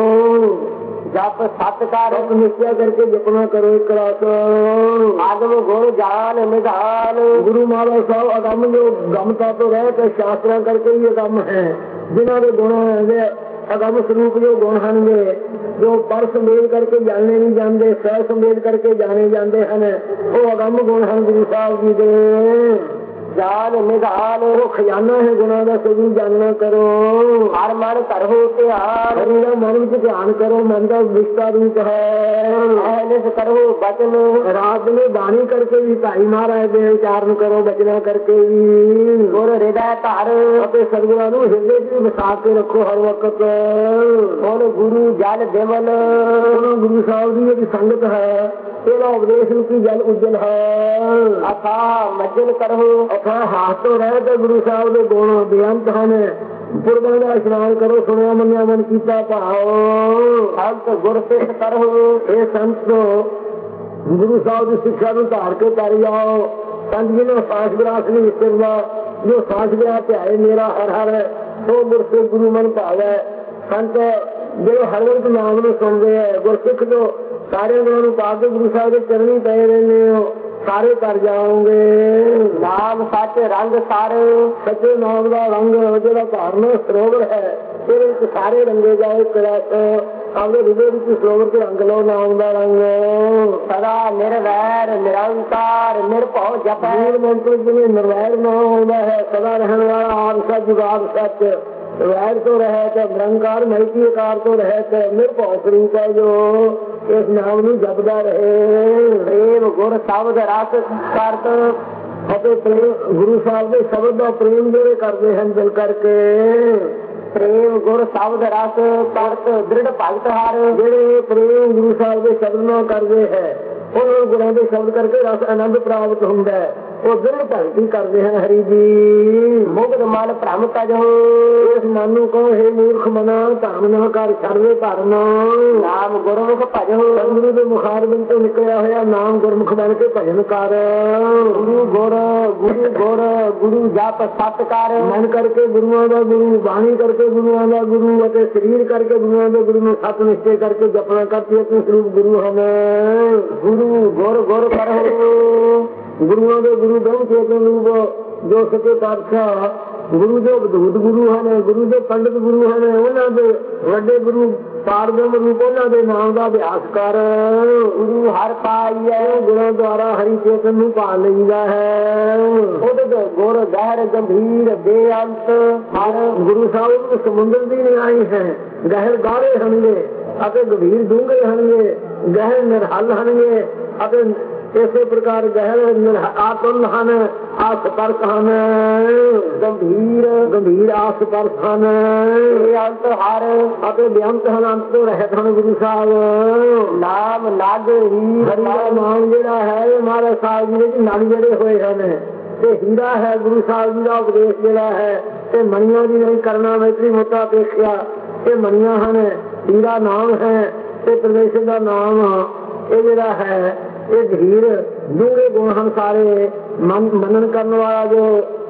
ਜਪ ਸਤ ਕਰ ਨਿਸ਼ਚੈ ਕਰਕੇ ਜਪਨਾ ਕਰੋ। ਇੱਕ ਰਾਤ ਆਗਮ ਗੁਣ ਜਾਨ ਨਿਧਾਨ ਗੁਰੂ ਮਹਾਰਾਜ ਸਾਹਿਬ ਅਗੰਮ ਜੋ ਗਮਤਾ ਤੋਂ ਰਹਿ ਕੇ ਸ਼ਾਸਤਰਾਂ ਕਰਕੇ ਹੀ ਅਗੰਮ ਹੈ। ਜਿਨ੍ਹਾਂ ਦੇ ਗੁਣ ਹੈਗੇ ਅਗੰਮ ਸਰੂਪ ਜੋ ਗੁਣ ਹਨ ਜੋ ਪਰ ਸੰਵੇਦ ਕਰਕੇ ਜਾਣੇ ਨਹੀਂ ਜਾਂਦੇ, ਸਹਿ ਸੰਵੇਦ ਕਰਕੇ ਜਾਣੇ ਜਾਂਦੇ ਹਨ, ਉਹ ਅਗੰਮ ਗੁਣ ਹਨ ਗੁਰੂ ਸਾਹਿਬ ਜੀ ਦੇ। ਜਾਨ ਨਿਧਾਨ ਉਹ ਖਜ਼ਾਨਾ ਹੈ ਗੁਣਾਂ ਦਾ ਸਭੀ ਜਾਣਨਾ ਕਰੋ। ਹਰ ਮਨ ਧਰੋ ਧਿਆਨ ਹਰੀ ਦਾ ਮਨ ਵਿੱਚ ਧਿਆਨ ਕਰੋ। ਮਨ ਦਾ ਵਿਸਤਾ ਰੂਪ ਹੈ। ਐਨਿਸ ਕਰੋ ਬਚਨ ਰਾਤ ਨੂੰ ਬਾਣੀ ਕਰਕੇ ਵੀ ਭਾਈ ਮਹਾਰਾਜ ਦੇ ਉਚਾਰਨ ਕਰੋ। ਬਚਨਾ ਕਰਕੇ ਵੀ ਗੁਰ ਹਿਰਦੈ ਧਰ ਅਤੇ ਸਤਿਗੁਰਾਂ ਨੂੰ ਹਿਰਦੇ ਵਿੱਚ ਵਸਾ ਕੇ ਰੱਖੋ ਹਰ ਵਕਤ। ਹੁਣ ਗੁਰੂ ਜਲ ਦੇਵਲ ਉਹਨਾਂ ਗੁਰੂ ਸਾਹਿਬ ਦੀ ਜਿਹੜੀ ਸੰਗਤ ਹੈ ਇਹਦਾ ਉਪਦੇਸ਼ ਰੂਪੀ ਜਲ ਉਜਲ ਹੈ। ਅਥਾ ਮਜਲ ਕਰੋ ਅਥਾ ਹਾਥ ਤੋਂ ਰਹਿ ਤੇ ਗੁਰੂ ਸਾਹਿਬ ਦੇ ਗੁਣ ਬੇਅੰਤ ਹਨ। ਪੁਰਬਾਂ ਦਾ ਇਸ਼ਨਾਨ ਕਰੋ। ਸੁਣਿਆ ਮੰਨਿਆ ਮਨ ਕੀਤਾ ਭਾਓ। ਸੰਤ ਗੁਰ ਸਿੱਖ ਕਰੋ ਇਹ ਸੰਤ ਗੁਰੂ ਸਾਹਿਬ ਦੀ ਸਿੱਖਿਆ ਨੂੰ ਧਾਰ ਕੇ ਕਰ ਜਾਓ। ਸੰਤ ਜੀ ਨੇ ਸਾਸ ਵਿਰਾਸ ਨਹੀਂ ਵਿਸਰਨਾ। ਜੋ ਸਾਸ ਵਿਰਾਸ ਧਿਆਏ ਮੇਰਾ ਹਰ ਹਰ ਸੋ ਗੁਰਸਿੱਖ ਗੁਰੂ ਮਨ ਭਾਵੈ। ਸੰਤ ਜਿਹੜੇ ਹਰ ਵਕਤ ਨਾਮ ਨੂੰ ਸੁਣਦੇ ਹੈ ਗੁਰਸਿੱਖ ਜੋ ਸਾਰੇ ਗੁਣਾਂ ਨੂੰ ਪਾ ਕੇ ਗੁਰੂ ਸਾਹਿਬ ਦੇ ਚਰਨੀ ਪਏ ਰਹਿੰਦੇ ਹੋ ਸਾਰੇ ਕਰ ਜਾਓਗੇ। ਨਾਮ ਸੱਚ ਰੰਗ ਸਰ ਸੱਚੇ ਨਾਮ ਦਾ ਰੰਗ ਜਿਹੜਾ ਧਾਰਨ ਸਰੋਵਰ ਹੈ ਇਹਦੇ ਵਿੱਚ ਸਾਰੇ ਰੰਗੇ ਜਾਏ। ਆਪਣੇ ਹਿਰਦੇ ਵਿੱਚ ਸਰੋਵਰ ਤੇ ਰੰਗ ਲਓ ਨਾਮ ਦਾ ਰੰਗ। ਸਦਾ ਨਿਰਵੈਰ ਨਿਰੰਕਾਰ ਨਿਰਭਉ ਜਪੈ ਮੂਲ ਮੰਤਰ ਜਿਵੇਂ ਨਿਰਵੈਰ ਨਾਮ ਹੁੰਦਾ ਹੈ ਸਦਾ ਰਹਿਣ ਵਾਲਾ ਆਪ ਸੱਚ ਜੁਗਾਦ ਸੱਚ। ਵੈਰ ਤੋਂ ਰਹਿਤ ਨਿਰੰਕਾਰ ਮਹਿਤੀ ਆਕਾਰ ਤੋਂ ਰਹਿਤ ਨਿਰਭਉ ਸਰੂਪ ਹੈ ਜੋ ਇਸ ਨਾਮ ਨੂੰ ਜਪਦਾ ਰਹੇ। ਪ੍ਰੇਮ ਗੁਰ ਸ਼ਬਦ ਰਸ ਕਰਤ ਅਤੇ ਗੁਰੂ ਸਾਹਿਬ ਦੇ ਸ਼ਬਦ ਦਾ ਪ੍ਰੇਮ ਜਿਹੜੇ ਕਰਦੇ ਹਨ ਦਿਲ ਕਰਕੇ। ਪ੍ਰੇਮ ਗੁਰ ਸ਼ਬਦ ਰਸ ਕਰਤ ਦ੍ਰਿੜ ਭਗਤ ਹਰ ਜਿਹੜੇ ਪ੍ਰੇਮ ਗੁਰੂ ਸਾਹਿਬ ਦੇ ਸ਼ਬਦ ਨਾਲ ਕਰਦੇ ਹੈ ਉਹਨਾਂ ਗੁਰਾਂ ਦੇ ਸ਼ਬਦ ਕਰਕੇ ਰਸ ਆਨੰਦ ਪ੍ਰਾਪਤ ਹੁੰਦਾ ਹੈ। ਉਹ ਦ੍ਰਿੜ ਭਗਤੀ ਕਰਦੇ ਹਨ ਹਰੀ ਜੀ। ਮੁਗਧ ਮਨ ਭ੍ਰਮ ਤਜੋ ਇਸ ਮਨ ਨੂੰ ਕਹੋ ਹੇ ਮੂਰਖ ਮਨਾ ਧਰਮ ਨਾ ਕਰ ਛੱਡਵੇ ਧਰਮ। ਨਾਮ ਗੁਰਮੁਖ ਭਜੋ ਸਤਿਗੁਰੂ ਦੇ ਮੁਖਾਰਬਿੰਦ ਤੋਂ ਨਿਕਲਿਆ ਹੋਇਆ ਨਾਮ ਗੁਰਮੁਖ ਬਣ ਕੇ ਭਜਨ ਕਰ। ਗੁਰੂ ਗੁਰ ਗੁਰੂ ਗੁਰ ਗੁਰੂ ਜਪ ਸਤ ਕਰ ਮਨ ਕਰਕੇ ਗੁਰੂਆਂ ਦਾ ਗੁਰੂ ਬਾਣੀ ਕਰਕੇ ਗੁਰੂਆਂ ਦਾ ਗੁਰੂ ਅਤੇ ਸਰੀਰ ਕਰਕੇ ਗੁਰੂਆਂ ਦੇ ਗੁਰੂ ਨੂੰ ਸਤ ਨਿਸ਼ਚੈ ਕਰਕੇ ਜਪਣਾ ਕਰਤੀ ਆਪਣੇ ਸਰੂਪ ਗੁਰੂ ਹਨ। ਗੁਰੂ ਗੁਰ ਗੁਰ ਕਰੋ ਗੁਰੂਆਂ ਦੇ ਗੁਰੂ ਬ੍ਰਹਮ ਚੇਤਨ ਰੂਪ ਜੋ ਸੱਚੇ ਪਾਤਸ਼ਾਹ ਗੁਰੂ ਦੇ ਅਵਧੂਤ ਗੁਰੂ ਹਨ ਗੁਰੂ ਦੇ ਪੰਡਿਤ ਗੁਰੂ ਹਨ ਉਹਨਾਂ ਦੇ ਵੱਡੇ ਗੁਰੂ ਪਾਰਬ੍ਰਹਮ ਰੂਪ ਉਹਨਾਂ ਦੇ ਨਾਮ ਦਾ ਅਭਿਆਸ ਕਰ। ਗੁਰੂ ਹਰ ਪਾਈਐ ਗੁਰਾਂ ਦੁਆਰਾ ਹਰੀ ਚੇਤਨ ਨੂੰ ਪਾ ਲਈਦਾ ਹੈ। ਉਹਦੇ ਗੁਰ ਗਹਿਰ ਗੰਭੀਰ ਬੇਅੰਤ ਹਰ ਗੁਰੂ ਸਾਹਿਬ ਸਮੁੰਦਰ ਦੀ ਨਿਆਈ ਹੈ। ਗਹਿਰ ਗਾੜੇ ਹਨਗੇ ਅਤੇ ਗੰਭੀਰ ਡੂੰਘੇ ਹਨਗੇ ਗਹਿਰ ਨਿਰਹਲ ਹਨਗੇ ਅਤੇ ਇਸੇ ਪ੍ਰਕਾਰ ਗਹਿਰ ਆਤਮ ਹਨ ਆਸਪਰਸ ਹਨ ਗੰਭੀਰ ਗੰਭੀਰ ਆਸਪਰਸ ਹਨ ਅੰਤ ਹਰ ਅਤੇ ਬੇਅੰਤ ਹਨ ਅੰਤ ਤੋਂ ਰਹਿਤ ਹਨ ਗੁਰੂ ਸਾਹਿਬ। ਨਾਮ ਨਗ ਹੀ ਹਰੀ ਦਾ ਨਾਮ ਜਿਹੜਾ ਹੈ ਮਹਾਰਾਜ ਸਾਹਿਬ ਜੀ ਦੇ ਨਾਲ ਜਿਹੜੇ ਹੋਏ ਹਨ ਤੇ ਹੀਰਾ ਹੈ ਗੁਰੂ ਸਾਹਿਬ ਜੀ ਦਾ ਉਪਦੇਸ਼ ਜਿਹੜਾ ਹੈ ਤੇ ਮਣੀਆਂ ਦੀ ਨਹੀਂ ਕਰਨਾ ਮੈਤਰੀ ਮੋਤਾ ਅਪੇਖਿਆ ਇਹ ਮਣੀਆਂ ਹਨ। ਹੀਰਾ ਨਾਮ ਹੈ ਤੇ ਪਰਮੇਸ਼ਰ ਦਾ ਨਾਮ ਇਹ ਜਿਹੜਾ ਹੈ ਇਹ ਧੀਰ ਡੂੰਘੇ ਗੁਣ ਹਨ ਸਾਰੇ ਮੰਨਣ ਕਰਨ ਵਾਲਾ ਜੋ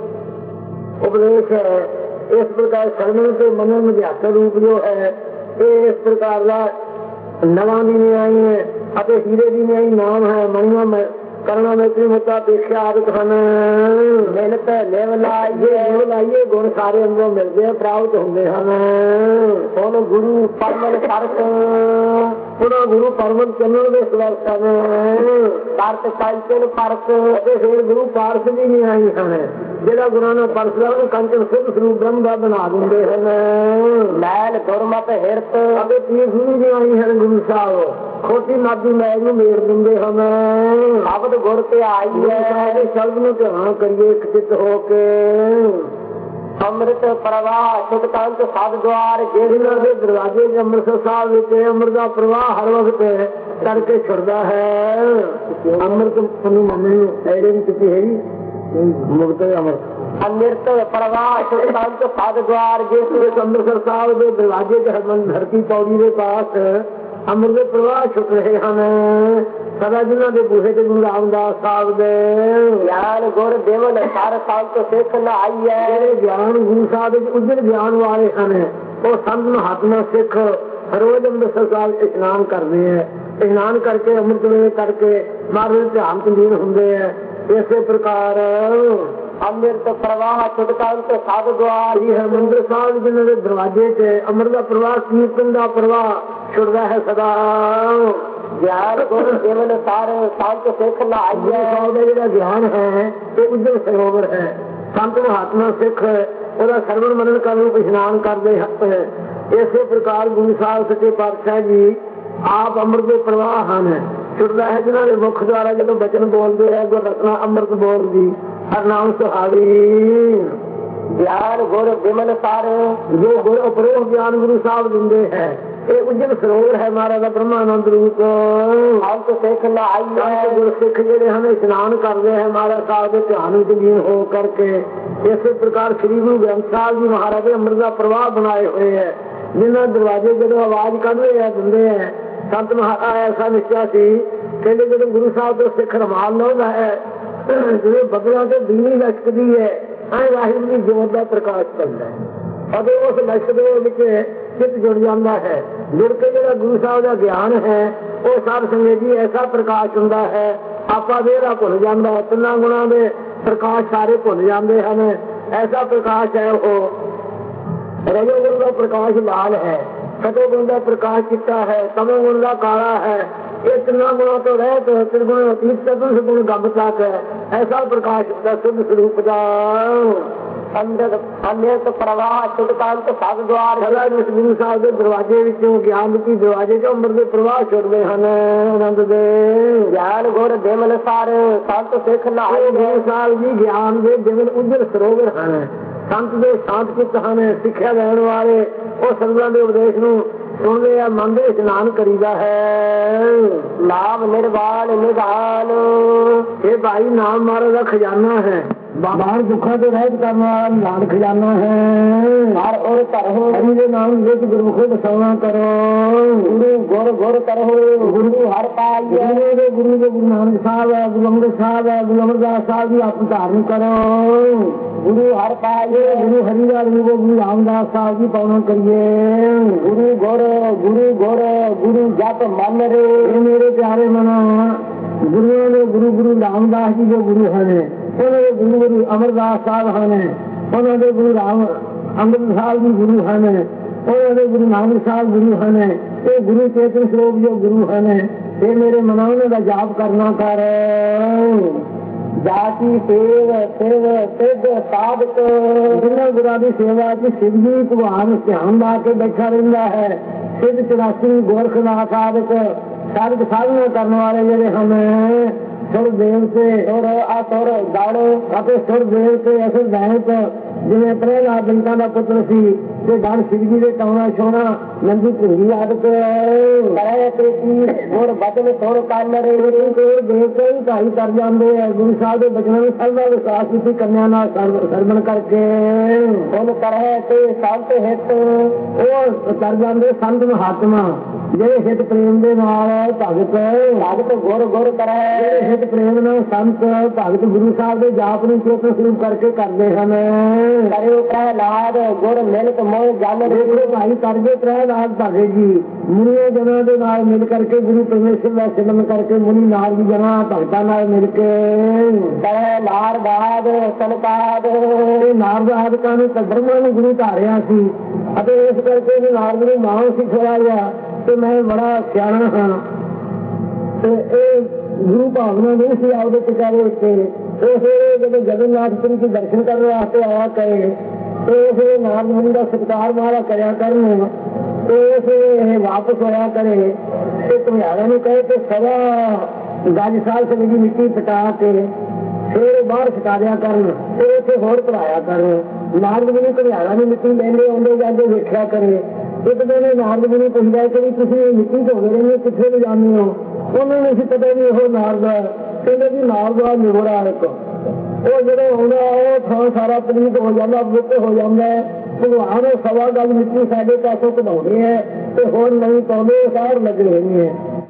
ਉਪਦੇਸ਼ ਹੈ ਇਸ ਪ੍ਰਕਾਰ ਸਰਵਣ ਤੇ ਮੰਨਣ ਮਧਿਆਤਰ ਰੂਪ ਜੋ ਹੈ ਇਹ ਇਸ ਪ੍ਰਕਾਰ ਦਾ ਨਵਾਂ ਦੀ ਨਿਆਈ ਹੈ ਅਤੇ ਹੀਰੇ ਦੀ ਨਿਆਈ ਨਾਮ ਹੈ। ਮਣੀਆਂ ਕਰਨਾ ਮੈਤਰੀ ਮੋਤਾ ਅਪੇਖਿਆ ਆਦਿਕ ਹਨ। ਮਿਹਨਤ ਲੇਵ ਲਾਈਏ ਲਾਈਏ ਗੁਣ ਸਾਰੇ ਅੰਦਰੋਂ ਮਿਲਦੇ ਆ ਪ੍ਰਾਪਤ ਹੁੰਦੇ ਹਨ। ਹੁਣ ਗੁਰੂ ਪਰਮਨ ਸਰਤ ਉਹਨਾਂ ਗੁਰੂ ਪਰਮਨ ਚੰਨਣ ਦੇ ਸਵਰਤ ਹਨ। ਕਰਤ ਕੰਚਨ ਪਰਤ ਅਤੇ ਫਿਰ ਗੁਰੂ ਪਾਰਸ ਦੀ ਨਿਆਈ ਹਨ ਜਿਹੜਾ ਗੁਰਾਂ ਨਾਲ ਪਰਸਦਾ ਉਹਨੂੰ ਕੰਚਨ ਸਿੱਧ ਸਰੂਪ ਬ੍ਰਹਮ ਦਾ ਬਣਾ ਦਿੰਦੇ ਹਨ। ਮੈਲ ਗੁਰਮਤ ਹਿਰਤ ਅਤੇ ਪੀਰ ਗੁਰੂ ਨਿਆਈ ਹਨ ਗੁਰੂ ਸਾਹਿਬ ਖੋਟੀ ਮਾਦੀ ਮੈਲ ਨੂੰ ਮੇੜ ਦਿੰਦੇ ਹਨ। ਸ਼ਬਦ ਗੁਰ ਤੇ ਆਈ ਹੈ ਸ਼ਬਦ ਨੂੰ ਧਿਆਨ ਕਰੀਏ ਇੱਕ ਚਿੱਤ ਹੋ ਕੇ। ਅੰਮ੍ਰਿਤ ਪ੍ਰਵਾਹ ਸੁਖ ਕੰਤ ਸਦ ਦੁਆਰ ਜਿਹਨਾਂ ਦੇ ਦਰਵਾਜ਼ੇ ਚ ਅੰਮ੍ਰਿਤਸਰ ਸਾਹਿਬ ਵਿੱਚ ਅੰਮ੍ਰਿਤ ਦਾ ਪ੍ਰਵਾਹ ਹਰ ਵਕਤ ਕਰਕੇ ਛੁੱਟਦਾ ਹੈ। ਅੰਮ੍ਰਿਤ ਨੂੰ ਮੰਮੀ ਨੂੰ ਐਡੇ ਨਹੀਂ ਕੀਤੀ ਹੈਗੀ ਮੁਕਤ ਅੰਮ੍ਰਿਤ ਅੰਮ੍ਰਿਤ ਪ੍ਰਵਾਹ ਸੁਖ ਕੰਤ ਸਦ ਦੁਆਰ ਜਿਸ ਅੰਮ੍ਰਿਤਸਰ ਸਾਹਿਬ ਦੇ ਦਰਵਾਜ਼ੇ ਚ ਹਰਮਨ ਧਰਤੀ ਪੌੜੀ ਦੇ ਪਾਸ ਅੰਮ੍ਰਿਤ ਦੇ ਪ੍ਰਵਾਹ ਛੁੱਟ ਰਹੇ ਹਨ ਸਦਾ ਜਿਨ੍ਹਾਂ ਦੇ ਬੂਹੇ ਤੇ ਗੁਰੂ ਰਾਮਦਾਸ ਸਾਹਿਬ ਦੇ ਗਿਆਨ ਗੁਰ ਦੇਵਨ ਹਰ ਸੰਤ ਸਿੱਖ ਨਾਈ ਹੈ। ਜਿਹੜੇ ਗਿਆਨ ਗੁਰੂ ਸਾਹਿਬ ਦੇ ਉਜੜ ਗਿਆਨ ਵਾਲੇ ਹਨ ਉਹ ਸੰਤ ਨੂੰ ਹੱਥ ਨਾਲ ਸਿੱਖ ਰੋਜ਼ ਅੰਮ੍ਰਿਤਸਰ ਸਾਹਿਬ ਇਸ਼ਨਾਨ ਕਰਦੇ ਹੈ। ਇਸ਼ਨਾਨ ਕਰਕੇ ਅੰਮ੍ਰਿਤ ਵੇਲੇ ਕਰਕੇ ਮਹਾਰਾਜ ਧਿਆਨ ਤੰਦੀਨ ਹੁੰਦੇ ਹੈ। ਇਸੇ ਪ੍ਰਕਾਰ ਅੰਮ੍ਰਿਤ ਪ੍ਰਵਾਹ ਛੁਟਕਾਂਤ ਸਦ ਦੁਆਰ ਹੀ ਹਰਿਮੰਦਰ ਸਾਹਿਬ ਜਿਨ੍ਹਾਂ ਦੇ ਦਰਵਾਜ਼ੇ ਤੇ ਅੰਮ੍ਰਿਤ ਦਾ ਪ੍ਰਵਾਹ ਕੀਰਤਨ ਦਾ ਪ੍ਰਵਾਹ ਛੁੱਟਦਾ ਹੈ ਸਦਾ। ਗਿਆਨ ਗੁਰ ਕੇਵਲ ਸਾਰ ਸੰਤ ਸਿੱਖ ਗੁਰੂ ਲਾਈਐ। ਸਾਹਿਬ ਦਾ ਜਿਹੜਾ ਗਿਆਨ ਹੈ ਇਹ ਉਜਲ ਸਰੋਵਰ ਹੈ। ਸੰਤ ਮਹਾਤਮਾ ਸਿੱਖ ਉਹਦਾ ਸਰਵਣ ਮੰਨਣ ਕਰਨ ਨੂੰ ਇਸ਼ਨਾਨ ਕਰਦੇ ਹਨ। ਇਸੇ ਪ੍ਰਕਾਰ ਗੁਰੂ ਸਾਹਿਬ ਸੱਚੇ ਪਾਤਸ਼ਾਹ ਜੀ ਆਪ ਅੰਮ੍ਰਿਤ ਦੇ ਪ੍ਰਵਾਹ ਹਨ। ਛੁੱਟਦਾ ਹੈ ਜਿਨ੍ਹਾਂ ਦੇ ਮੁਖ ਦੁਆਰਾ ਜਦੋਂ ਬਚਨ ਬੋਲਦੇ ਹੈ ਗੁਰ ਰਤਨਾ ਅੰਮ੍ਰਿਤ ਬੋਲਦੀ ਹਰਨਾਮ ਸੁਹਾਵੀ। ਗਿਆਨ ਗੁਰ ਬਿਮਲ ਸਾਰ ਜੋ ਗੁਰ ਅਪਰੋਹ ਗਿਆਨ ਗੁਰੂ ਸਾਹਿਬ ਦਿੰਦੇ ਹੈ ਇਹ ਉਜਲ ਸਰੋਵਰ ਹੈ ਮਹਾਰਾਜ ਦਾ ਬ੍ਰਹਮਾਨੰਦ ਰੂਪ। ਸੰਤ ਸਿੱਖ ਲਾਈਐ। ਗੁਰਸਿੱਖ ਜਿਹੜੇ ਹਨ ਇਸ਼ਨਾਨ ਕਰਦੇ ਹੈ ਮਹਾਰਾਜ ਸਾਹਿਬ ਦੇ ਧਿਆਨ ਵਿੱਚ ਲੀਨ ਹੋ ਕਰਕੇ। ਇਸੇ ਪ੍ਰਕਾਰ ਸ੍ਰੀ ਗੁਰੂ ਗ੍ਰੰਥ ਸਾਹਿਬ ਜੀ ਮਹਾਰਾਜ ਦੇ ਅੰਮ੍ਰਿਤ ਦਾ ਪ੍ਰਵਾਹ ਬਣਾਏ ਹੋਏ ਹੈ ਜਿਨ੍ਹਾਂ ਦਰਵਾਜ਼ੇ ਜਦੋਂ ਆਵਾਜ਼ ਕੱਢਦੇ ਆ ਦਿੰਦੇ ਹੈ। ਸੰਤ ਮਹਾਰਾਜ ਐਸਾ ਨਿਸ਼ਚਾ ਸੀ ਕਹਿੰਦੇ ਜਦੋਂ ਗੁਰੂ ਸਾਹਿਬ ਤੋਂ ਸਿੱਖ ਰਮਾਲ ਲਾਉਂਦਾ ਹੈ ਜਦੋਂ ਬਦਲਾਂ ਤੇ ਬਿਜਲੀ ਲਸ਼ਕਦੀ ਹੈ ਐ ਵਾਹਿਗੁਰੂ ਦੀ ਜੋਤ ਦਾ ਪ੍ਰਕਾਸ਼ ਚੱਲਦਾ ਹੈ ਅਤੇ ਉਸ ਲਸ਼ਕ ਦੇ ਵਿੱਚ ਚਿੱਤ ਜੁੜ ਜਾਂਦਾ ਹੈ। ਜੁੜ ਕੇ ਜਿਹੜਾ ਗੁਰੂ ਸਾਹਿਬ ਦਾ ਗਿਆਨ ਹੈ ਉਹ ਸਾਧ ਸੰਗਤ ਜੀ ਐਸਾ ਪ੍ਰਕਾਸ਼ ਹੁੰਦਾ ਹੈ ਆਪਾਂ ਵੇਰਾ ਭੁੱਲ ਜਾਂਦਾ ਹੈ। ਤਿੰਨਾਂ ਗੁਣਾਂ ਦੇ ਪ੍ਰਕਾਸ਼ ਸਾਰੇ ਭੁੱਲ ਜਾਂਦੇ ਹਨ। ਐਸਾ ਪ੍ਰਕਾਸ਼ ਹੈ ਉਹ ਰਜੋ ਗੁਣ ਦਾ ਪ੍ਰਕਾਸ਼ ਲਾਲ ਹੈ, ਸਤੋ ਗੁਣ ਦਾ ਪ੍ਰਕਾਸ਼ ਚਿੱਟਾ ਹੈ, ਤਮੋ ਗੁਣ ਦਾ ਕਾਲਾ ਹੈ। ਇਹ ਤਿੰਨਾਂ ਗੁਣਾਂ ਤੋਂ ਰਹਿਤ ਤਿਰਗੁਣ ਅਤੀਤ ਚਤੁਰ ਗੁਣ ਗੱਬ ਤੱਕ ਹੈ। ਐਸਾ ਪ੍ਰਕਾਸ਼ ਦਾ ਸੁਧ ਸਰੂਪ ਦਾ ਅੰਦਰ ਅੰਮ੍ਰਿਤ ਪ੍ਰਵਾਹ ਸੁਖਕਾਂਤ ਸਦ ਦੁਆਰ। ਸਦਾ ਜਿਸ ਗੁਰੂ ਸਾਹਿਬ ਦੇ ਦਰਵਾਜ਼ੇ ਵਿੱਚੋਂ ਗਿਆਨ ਰੂਪੀ ਦਰਵਾਜ਼ੇ ਚੋਂ ਅੰਮ੍ਰਿਤ ਦੇ ਪ੍ਰਵਾਹ ਛੁੱਟਦੇ ਹਨ ਆਨੰਦ ਦੇ। ਗਿਆਨ ਗੁਰ ਬਿਮਲ ਸਾਰ ਸੰਤ ਸਿੱਖ ਲਾਈਐ। ਗੁਰੂ ਸਾਹਿਬ ਜੀ ਗਿਆਨ ਦੇ ਬਿਮਲ ਉਜਲ ਸਰੋਵਰ ਹਨ। ਸੰਤ ਦੇ ਸ਼ਾਂਤ ਚਿੱਤ ਹਨ। ਸਿੱਖਿਆ ਲੈਣ ਵਾਲੇ ਉਹ ਸੰਤਾਂ ਦੇ ਉਪਦੇਸ਼ ਨੂੰ ਸੁਣਦੇ ਆ ਮਨ ਦੇ ਇਸ਼ਨਾਨ ਕਰੀਦਾ ਹੈ। ਨਾਮ ਨਿਰਵਾਣ ਨਿਧਾਨ। ਇਹ ਭਾਈ ਨਾਮ ਮਹਾਰਾਜ ਦਾ ਖਜ਼ਾਨਾ ਹੈ। ਬਾਹਰ ਦੁੱਖਾਂ ਤੋਂ ਰਹਿਤ ਕਰਨ ਵਾਲਾ ਨਾਮ ਖਜ਼ਾਨਾ ਹੈ। ਹਰ ਔਰ ਧਰੋ ਹਰੀ ਦੇ ਨਾਮ ਵਿੱਚ ਗੁਰਮੁਖੀ ਬਸਾਉਣਾ ਕਰੋ। ਗੁਰੂ ਗੁਰ ਗੁਰ ਕਰੋ ਗੁਰੂ ਹਰ ਪਾਈਐ। ਗੁਰੂ ਦੇ ਗੁਰੂ ਦੇ ਗੁਰੂ ਨਾਨਕ ਸਾਹਿਬ ਹੈ, ਗੁਰੂ ਅੰਗਦ ਸਾਹਿਬ ਹੈ, ਗੁਰੂ ਅਮਰਦਾਸ ਸਾਹਿਬ ਦੀ ਆਪ ਧਾਰਨ ਕਰੋ। ਗੁਰੂ ਹਰ ਪਾਈਐ। ਗੁਰੂ ਹਰੀਦਾਸ ਜੀ ਦੇ ਗੁਰੂ ਰਾਮਦਾਸ ਸਾਹਿਬ ਦੀ ਪਾਵਨ ਕਰੀਏ। ਗੁਰੂ ਗੁਰ ਗੁਰੂ ਗੁਰ ਗੁਰੂ ਜਪ ਮਨ ਰੇ। ਇਹ ਮੇਰੇ ਪਿਆਰੇ ਮਨਾ ਗੁਰੂਆਂ ਦੇ ਗੁਰੂ ਗੁਰੂ ਰਾਮਦਾਸ ਜੀ ਦੇ ਗੁਰੂ ਹਨ। ਉਹਨਾਂ ਦੇ ਗੁਰੂ ਗੁਰੂ ਅਮਰਦਾਸ ਸਾਹਿਬ ਹਨ। ਉਹਨਾਂ ਦੇ ਗੁਰੂ ਰਾਮ ਅੰਮ੍ਰਿਤ ਸਾਹਿਬ ਜੀ ਗੁਰੂ ਹਨ। ਉਹਨਾਂ ਦੇ ਗੁਰੂ ਨਾਨਕ ਸਾਹਿਬ ਗੁਰੂ ਹਨ। ਇਹ ਗੁਰੂ ਚੇਤਨ ਸਰੂਪ ਜੋ ਗੁਰੂ ਹਨ ਇਹ ਮੇਰੇ ਮਨਾਂ ਉਹਨਾਂ ਦਾ ਜਾਪ ਕਰਨਾ ਕਰ। ਜਾਤੀ ਸੇਵ ਸੇਵ ਸਿੱਧ ਸਾਧਕ। ਜਿਨ੍ਹਾਂ ਗੁਰਾਂ ਦੀ ਸੇਵਾ ਚ ਸਿੱਧ ਜੀ ਭਗਵਾਨ ਧਿਆਨ ਲਾ ਕੇ ਬੈਠਾ ਰਹਿੰਦਾ ਹੈ। ਸਿੱਧ ਚੁਰਾਸੀ ਗੋਰਖ ਨਾਥ ਆਦਿਕ ਸਾਧਕ ਸਾਧਨਾ ਕਰਨ ਵਾਲੇ ਜਿਹੜੇ ਹਨ ਸੁਰ ਦੇਵਤੇ ਸੁਰ ਅਸੁਰ ਗਣ ਅਤੇ ਸੁਰ ਦੇਵਤੇ ਅਸੁਰ ਦੈਂਤ ਜਿਵੇਂ ਪ੍ਰਹਿਲਾਦ ਜਨਤਾ ਦਾ ਪੁੱਤਰ ਸੀ ਤੇ ਗਣ ਸਿੱਧ ਜੀ ਦੇ ਟਾਉਣਾ ਛੋਣਾ ਨੰਦੀ ਭੁੰਗੀ ਆਦਿਕ ਕਰੇ ਪ੍ਰੀਤੀ ਗੁਰ ਬਚਨ ਸੁਰ ਕੰਨ ਰੇ। ਦੇਵਤੇ ਹੀ ਢਾਈ ਕਰ ਜਾਂਦੇ ਹੈ। ਗੁਰੂ ਸਾਹਿਬ ਦੇ ਬਚਨਾਂ ਨੂੰ ਸਭ ਦਾ ਵਿਸ਼ਵਾਸ ਕੀਤੀ ਕੰਨਿਆ ਨਾਲ ਸਰਵਣ ਕਰਕੇ ਹੁਣ ਕਰੇ ਤੇ ਸੰਤ ਹਿੱਤ ਉਹ ਕਰ ਜਾਂਦੇ ਸੰਤ ਮਹਾਤਮਾ ਜਿਹੜੇ ਹਿੱਤ ਪ੍ਰੇਮ ਦੇ ਨਾਲ ਭਗਤ ਭਗਤ ਗੁਰ ਗੁਰ ਕਰੇ। ਜਿਹੜੇ ਹਿੱਤ ਪ੍ਰੇਮ ਨਾਲ ਸੰਤ ਭਗਤ ਗੁਰੂ ਸਾਹਿਬ ਦੇ ਜਾਪ ਨੂੰ ਚੇਤਨ ਸਰੂਪ ਕਰਕੇ ਕਰਦੇ ਹਨ। ਕਰਿਓ ਪ੍ਰਹਿਲਾਦ ਗੁਰ ਮਿਲਕ ਮੋਹ ਜਨ ਰੇ। ਦੇਖੋ ਭਾਈ ਕਰਦੇ ਪ੍ਰਹਿਲਾਦ ਭਗਤ ਜੀ ਮੁਨੀਆਂ ਜਨਾਂ ਦੇ ਨਾਲ ਮਿਲ ਕਰਕੇ ਗੁਰੂ ਪਰਮੇਸ਼ਰ ਦਾ ਸਿਮਰਨ ਕਰਕੇ ਮੁਨੀ ਨਾਲ ਵੀ ਜਨਾਂ ਭਗਤਾਂ ਨਾਲ ਮਿਲ ਕੇ ਕਹੇ ਨਾਰਦਾਦ ਸੰਤਾਦ। ਨਾਰਦ ਆਦਿਕਾਂ ਨੇ ਬ੍ਰਹਮਾ ਨੂੰ ਗੁਰੂ ਧਾਰਿਆ ਸੀ ਅਤੇ ਇਸ ਕਰਕੇ ਇਹਨੇ ਨਾਰਦ ਨੂੰ ਮਾਂ ਸਿਖਾਇਆ ਗਿਆ ਤੇ ਮੈਂ ਬੜਾ ਸਿਆਣਾ ਹਾਂ ਤੇ ਇਹ ਗੁਰੂ ਭਾਵਨਾ ਨਹੀਂ ਸੀ ਆਪਦੇ ਪਿਤਾ ਦੇ ਉੱਤੇ। ਉਹ ਫਿਰ ਜਦੋਂ ਜਗਨਨਾਥਪੁਰੀ ਦੇ ਦਰਸ਼ਨ ਕਰਨ ਵਾਸਤੇ ਆਇਆ ਕਰੇ ਤੇ ਫਿਰ ਨਾਰਦ ਮੁਨੀ ਦਾ ਸਤਿਕਾਰ ਮਾਰਾ ਕਰਿਆ ਕਰਨ ਤੇ ਫਿਰ ਇਹ ਵਾਪਸ ਹੋਇਆ ਕਰੇ ਤੇ ਘੁਮਿਆਰਾਂ ਨੂੰ ਕਹੇ ਤੇ ਸਦਾ ਗਜ ਸਾਲ ਸਮੇਂ ਦੀ ਮਿੱਟੀ ਪਟਾ ਕੇ ਫਿਰ ਬਾਹਰ ਛਕਾ ਦਿਆ ਕਰਨ ਤੇ ਉੱਥੇ ਹੋਰ ਪੜਾਇਆ ਕਰਨ। ਨਾਰਦ ਮੁਨੀ ਘੁਮਿਆਰਾਂ ਨੂੰ ਮਿੱਟੀ ਲੈਂਦੇ ਆਉਂਦੇ ਜਾਂਦੇ ਵੇਖਿਆ ਕਰੇ। ਇੱਕ ਦਿਨ ਨਾਰਦ ਮੁਨੀ ਪੁੱਛਦਾ ਕਿ ਤੁਸੀਂ ਇਹ ਮਿੱਟੀ ਧੋਦੇ ਰਹਿੰਦੇ ਕਿੱਥੇ ਨੂੰ ਜਾਂਦੇ ਹੋ? ਉਹਨਾਂ ਨੂੰ ਅਸੀਂ ਪਤਾ ਨਹੀਂ ਉਹ ਨਾਰਦ ਕਹਿੰਦੇ ਜੀ ਨਾਰਦ ਆ ਨਿਗੋਰਾ ਇੱਕ ਉਹ ਜਿਹੜੇ ਆਉਂਦਾ ਉਹ ਥਾਂ ਸਾਰਾ ਪਲੀਤ ਹੋ ਜਾਂਦਾ ਬੁੱਕ ਹੋ ਜਾਂਦਾ। ਭਗਵਾਨ ਸਵਾ ਗੱਲ ਮਿੱਟੀ ਸਾਡੇ ਪਾਸੋਂ ਕਢਾਉਂਦੇ ਹੈ ਤੇ ਹੋਰ ਨਹੀਂ ਪਾਉਂਦੇ ਸਾਰ ਲੱਗੇ ਹੋਏ ਹੈ।